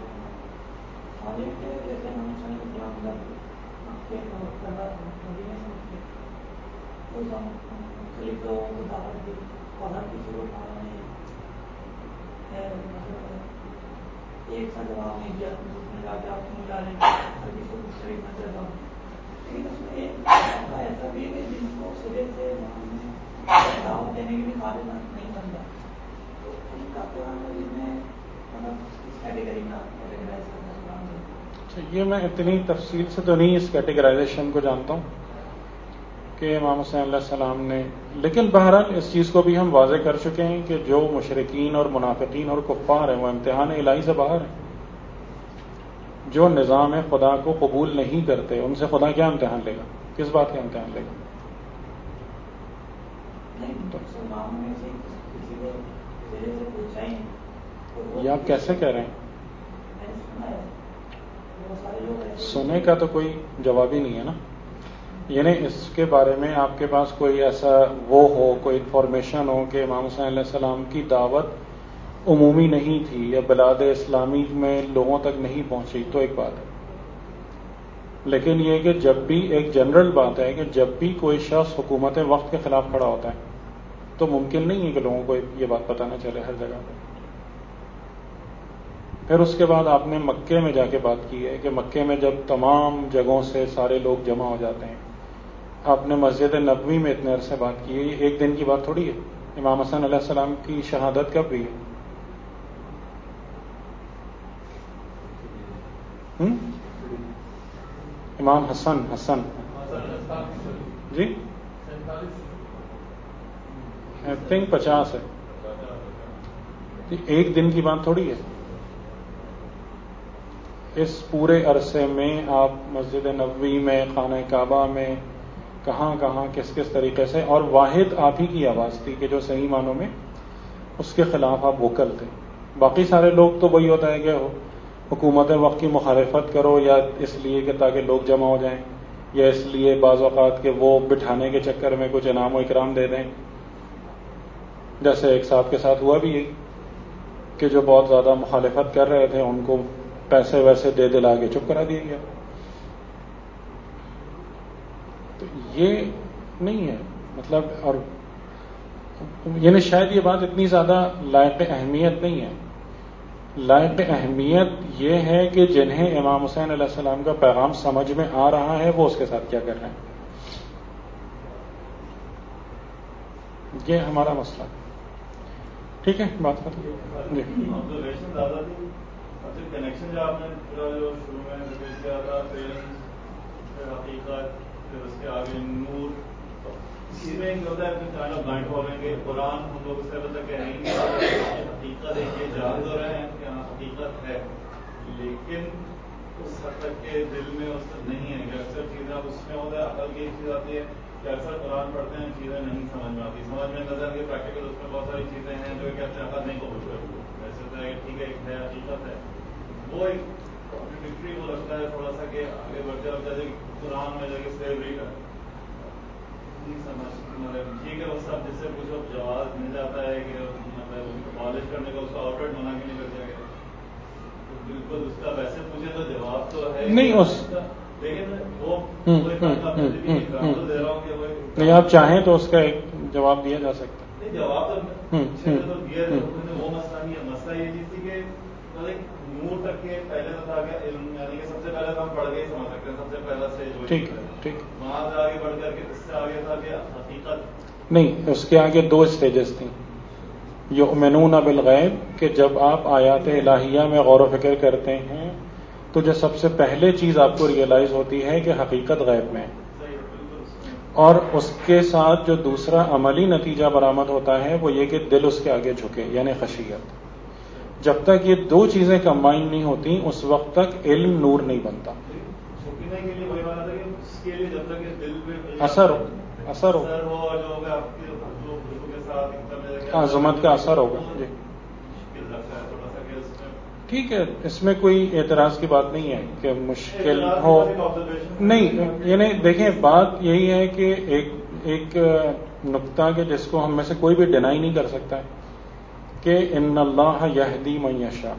ایک سا جواب نہیں دیا اس جا کے آپ کیوں جا رہے ہیں ہر کسی کو مختلف نظر آؤ. لیکن اس میں ایک ایسا بھی ہے کہ جن کو سرے سے دعوت دینے کے بھی قابل نہیں بنتا، تو ان کا قرآن مجید میں مطلب اس کیٹیگری میں کیٹیگرائز کرنا قرآن مجید. یہ میں اتنی تفصیل سے تو نہیں اس کیٹیگرائزیشن کو جانتا ہوں کہ امام حسین علیہ السلام نے، لیکن بہرحال اس چیز کو بھی ہم واضح کر چکے ہیں کہ جو مشرکین اور منافقین اور کفار ہیں وہ امتحان الہی سے باہر ہیں. جو نظام خدا کو قبول نہیں کرتے ان سے خدا کیا امتحان لے گا، کس بات کا امتحان لے گا؟ یہ آپ کیسے کہہ رہے ہیں؟ سنے کا تو کوئی جواب ہی نہیں ہے نا. یعنی اس کے بارے میں آپ کے پاس کوئی ایسا وہ ہو، کوئی انفارمیشن ہو کہ امام حسین علیہ السلام کی دعوت عمومی نہیں تھی یا بلاد اسلامی میں لوگوں تک نہیں پہنچی تو ایک بات ہے. لیکن یہ کہ جب بھی ایک جنرل بات ہے کہ جب بھی کوئی شخص حکومت وقت کے خلاف کھڑا ہوتا ہے تو ممکن نہیں ہے کہ لوگوں کو یہ بات پتہ نہ چلے ہر جگہ پہ. پھر اس کے بعد آپ نے مکے میں جا کے بات کی ہے کہ مکے میں جب تمام جگہوں سے سارے لوگ جمع ہو جاتے ہیں، آپ نے مسجد نبوی میں اتنے عرصے بات کی ہے. یہ ایک دن کی بات تھوڑی ہے. امام حسن علیہ السلام کی شہادت کب ہوئی ہے؟ ہم؟ امام حسن حسن جی آئی تھنک پچاس ہے. ایک دن کی بات تھوڑی ہے. اس پورے عرصے میں آپ مسجد نبوی میں، خانہ کعبہ میں، کہاں کہاں کس کس طریقے سے، اور واحد آپ ہی کی آواز تھی کہ جو صحیح معنوں میں اس کے خلاف آپ ووکل تھے. باقی سارے لوگ تو وہی ہوتا ہے کہ حکومت وقت کی مخالفت کرو یا اس لیے کہ تاکہ لوگ جمع ہو جائیں، یا اس لیے بعض اوقات کہ وہ بٹھانے کے چکر میں کچھ انعام و اکرام دے دیں. جیسے ایک صاحب کے ساتھ ہوا بھی یہی کہ جو بہت زیادہ مخالفت کر رہے تھے ان کو پیسے ویسے دے دلا کے چپ کرا دیا گیا. تو یہ نہیں ہے مطلب. اور یعنی شاید یہ بات اتنی زیادہ لائق اہمیت نہیں ہے. لائق اہمیت یہ ہے کہ جنہیں امام حسین علیہ السلام کا پیغام سمجھ میں آ رہا ہے وہ اس کے ساتھ کیا کر رہے ہیں. یہ ہمارا مسئلہ. ٹھیک ہے بات ختم. جی آبزرویشن زیادہ تھی. اچھا کنیکشن جو آپ نے پورا جو شروع میں ذکر کیا تھا پیرنٹس، پھر حقیقت، پھر اس کے آگے نور، اسی میں ایک ہوتا ہے کہ کائنڈ آف بلائنڈ فالوئنگ ہے. قرآن ہم لوگ اس طرح کہہ رہے ہیں کہ حقیقت ہے، یہ جان تو رہے ہیں کہ ہاں حقیقت ہے، لیکن اس حد تک کے دل میں اس نہیں ہے کہ اکثر چیزیں اب اس میں ہوتا ہے عقل کی ایک چیز آتی ہے کہ اکثر قرآن پڑھتے ہیں چیزیں نہیں سمجھ میں آتی, سمجھ میں نظر کے پریکٹیکل اس میں بہت ساری چیزیں ہیں جو کہتے ہیں عقل نہیں قبول کرتی, ایسے ہوتا ہے کہ ٹھیک ہے ایک ہے حقیقت ہے, وہ ایک کانٹریڈکٹری وہ لگتا ہے تھوڑا سا کہ آگے بڑھتے اور جیسے قرآن میں جا کے سلیوری کا نہیں سمجھ, مطلب ٹھیک ہے وہ سب جس سے کچھ جواز مل جاتا ہے کہ مطلب پالش کرنے کا اس کا آؤٹ منع بھی نہیں کر دیا گیا, بالکل اس کا ویسے پوچھے تو جواب تو ہے نہیں اس لیکن وہ ایگزامپل دے رہا ہوں کہ وہ نہیں, آپ چاہیں تو اس کا ایک جواب دیا جا سکتا ہے. نہیں جواب تو دیا وہ مسئلہ نہیں ہے, مسئلہ یہ چیز تھی کہ نور تک کے پہلے تو تھا کہ علم, یعنی کہ سب سے پہلے تو ہم پڑھ کے ہی سمجھ سکتے ہیں, سب سے پہلا اسٹیج ٹھیک ٹھیک وہاں سے آگے بڑھ کر کے اس سے آگے تھا کہ حقیقت نہیں, اس کے آگے دو اسٹیجز تھیں. یؤمنون بالغیب کہ جب آپ آیات الہیہ میں غور و فکر کرتے ہیں تو جو سب سے پہلے چیز آپ کو ریئلائز ہوتی ہے کہ حقیقت غیب میں ہے, اور اس کے ساتھ جو دوسرا عملی نتیجہ برآمد ہوتا ہے وہ یہ کہ دل اس کے آگے جھکے, یعنی خشیت. جب تک یہ دو چیزیں کمبائن نہیں ہوتی اس وقت تک علم نور نہیں بنتا. جھکنے کے لیے وہی بات ہے کہ اس کے لیے جب تک کہ دل پہ اثر ہو اثر ہو جو ہوگا آپ کے کے ساتھ عظمت کا اثر ہوگا. جی ٹھیک ہے, اس میں کوئی اعتراض کی بات نہیں ہے کہ مشکل ہو, نہیں یعنی دیکھیں بات یہی ہے کہ ایک ایک نقطہ کہ جس کو ہم میں سے کوئی بھی ڈینائی نہیں کر سکتا ہے کہ ان اللہ یہدی من یشاء,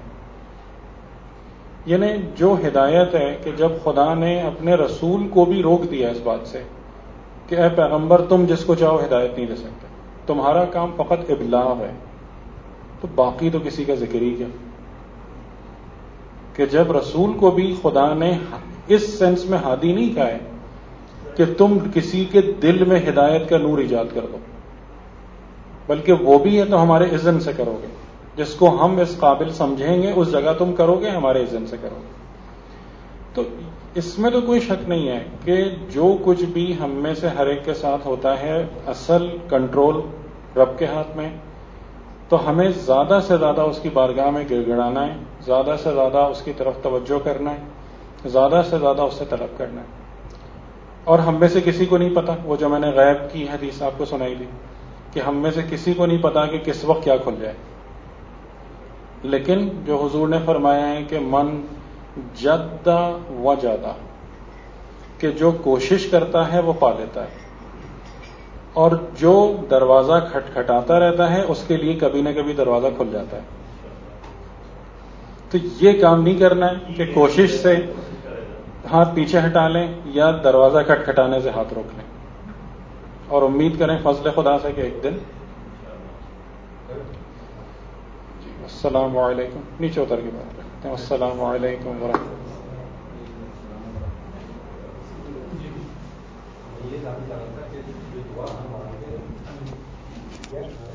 یعنی جو ہدایت ہے کہ جب خدا نے اپنے رسول کو بھی روک دیا اس بات سے کہ اے پیغمبر تم جس کو چاہو ہدایت نہیں دے سکتے, تمہارا کام فقط ابلاغ ہے, تو باقی تو کسی کا ذکر ہی کیا کہ جب رسول کو بھی خدا نے اس سینس میں ہادی نہیں کہا ہے کہ تم کسی کے دل میں ہدایت کا نور ایجاد کر دو, بلکہ وہ بھی ہے تو ہمارے اذن سے کرو گے, جس کو ہم اس قابل سمجھیں گے اس جگہ تم کرو گے, ہمارے اذن سے کرو گے. تو اس میں تو کوئی شک نہیں ہے کہ جو کچھ بھی ہم میں سے ہر ایک کے ساتھ ہوتا ہے اصل کنٹرول رب کے ہاتھ میں, تو ہمیں زیادہ سے زیادہ اس کی بارگاہ میں گڑ گڑانا ہے, زیادہ سے زیادہ اس کی طرف توجہ کرنا ہے, زیادہ سے زیادہ اس سے طلب کرنا ہے. اور ہم میں سے کسی کو نہیں پتا, وہ جو میں نے غیب کی حدیث آپ کو سنائی دی کہ ہم میں سے کسی کو نہیں پتا کہ کس وقت کیا کھل جائے, لیکن جو حضور نے فرمایا ہے کہ من جدہ وجدہ, کہ جو کوشش کرتا ہے وہ پا لیتا ہے, اور جو دروازہ کھٹکھٹاتا رہتا ہے اس کے لیے کبھی نہ کبھی دروازہ کھل جاتا ہے. تو یہ کام نہیں کرنا ہے کہ کوشش سے ہاتھ پیچھے ہٹا لیں یا دروازہ کھٹکھٹانے سے ہاتھ روک لیں, اور امید کریں فضل خدا سے کہ ایک دن. السلام علیکم, نیچے اتر کے بات کرتے ہیں. السلام علیکم ورحمۃ یہ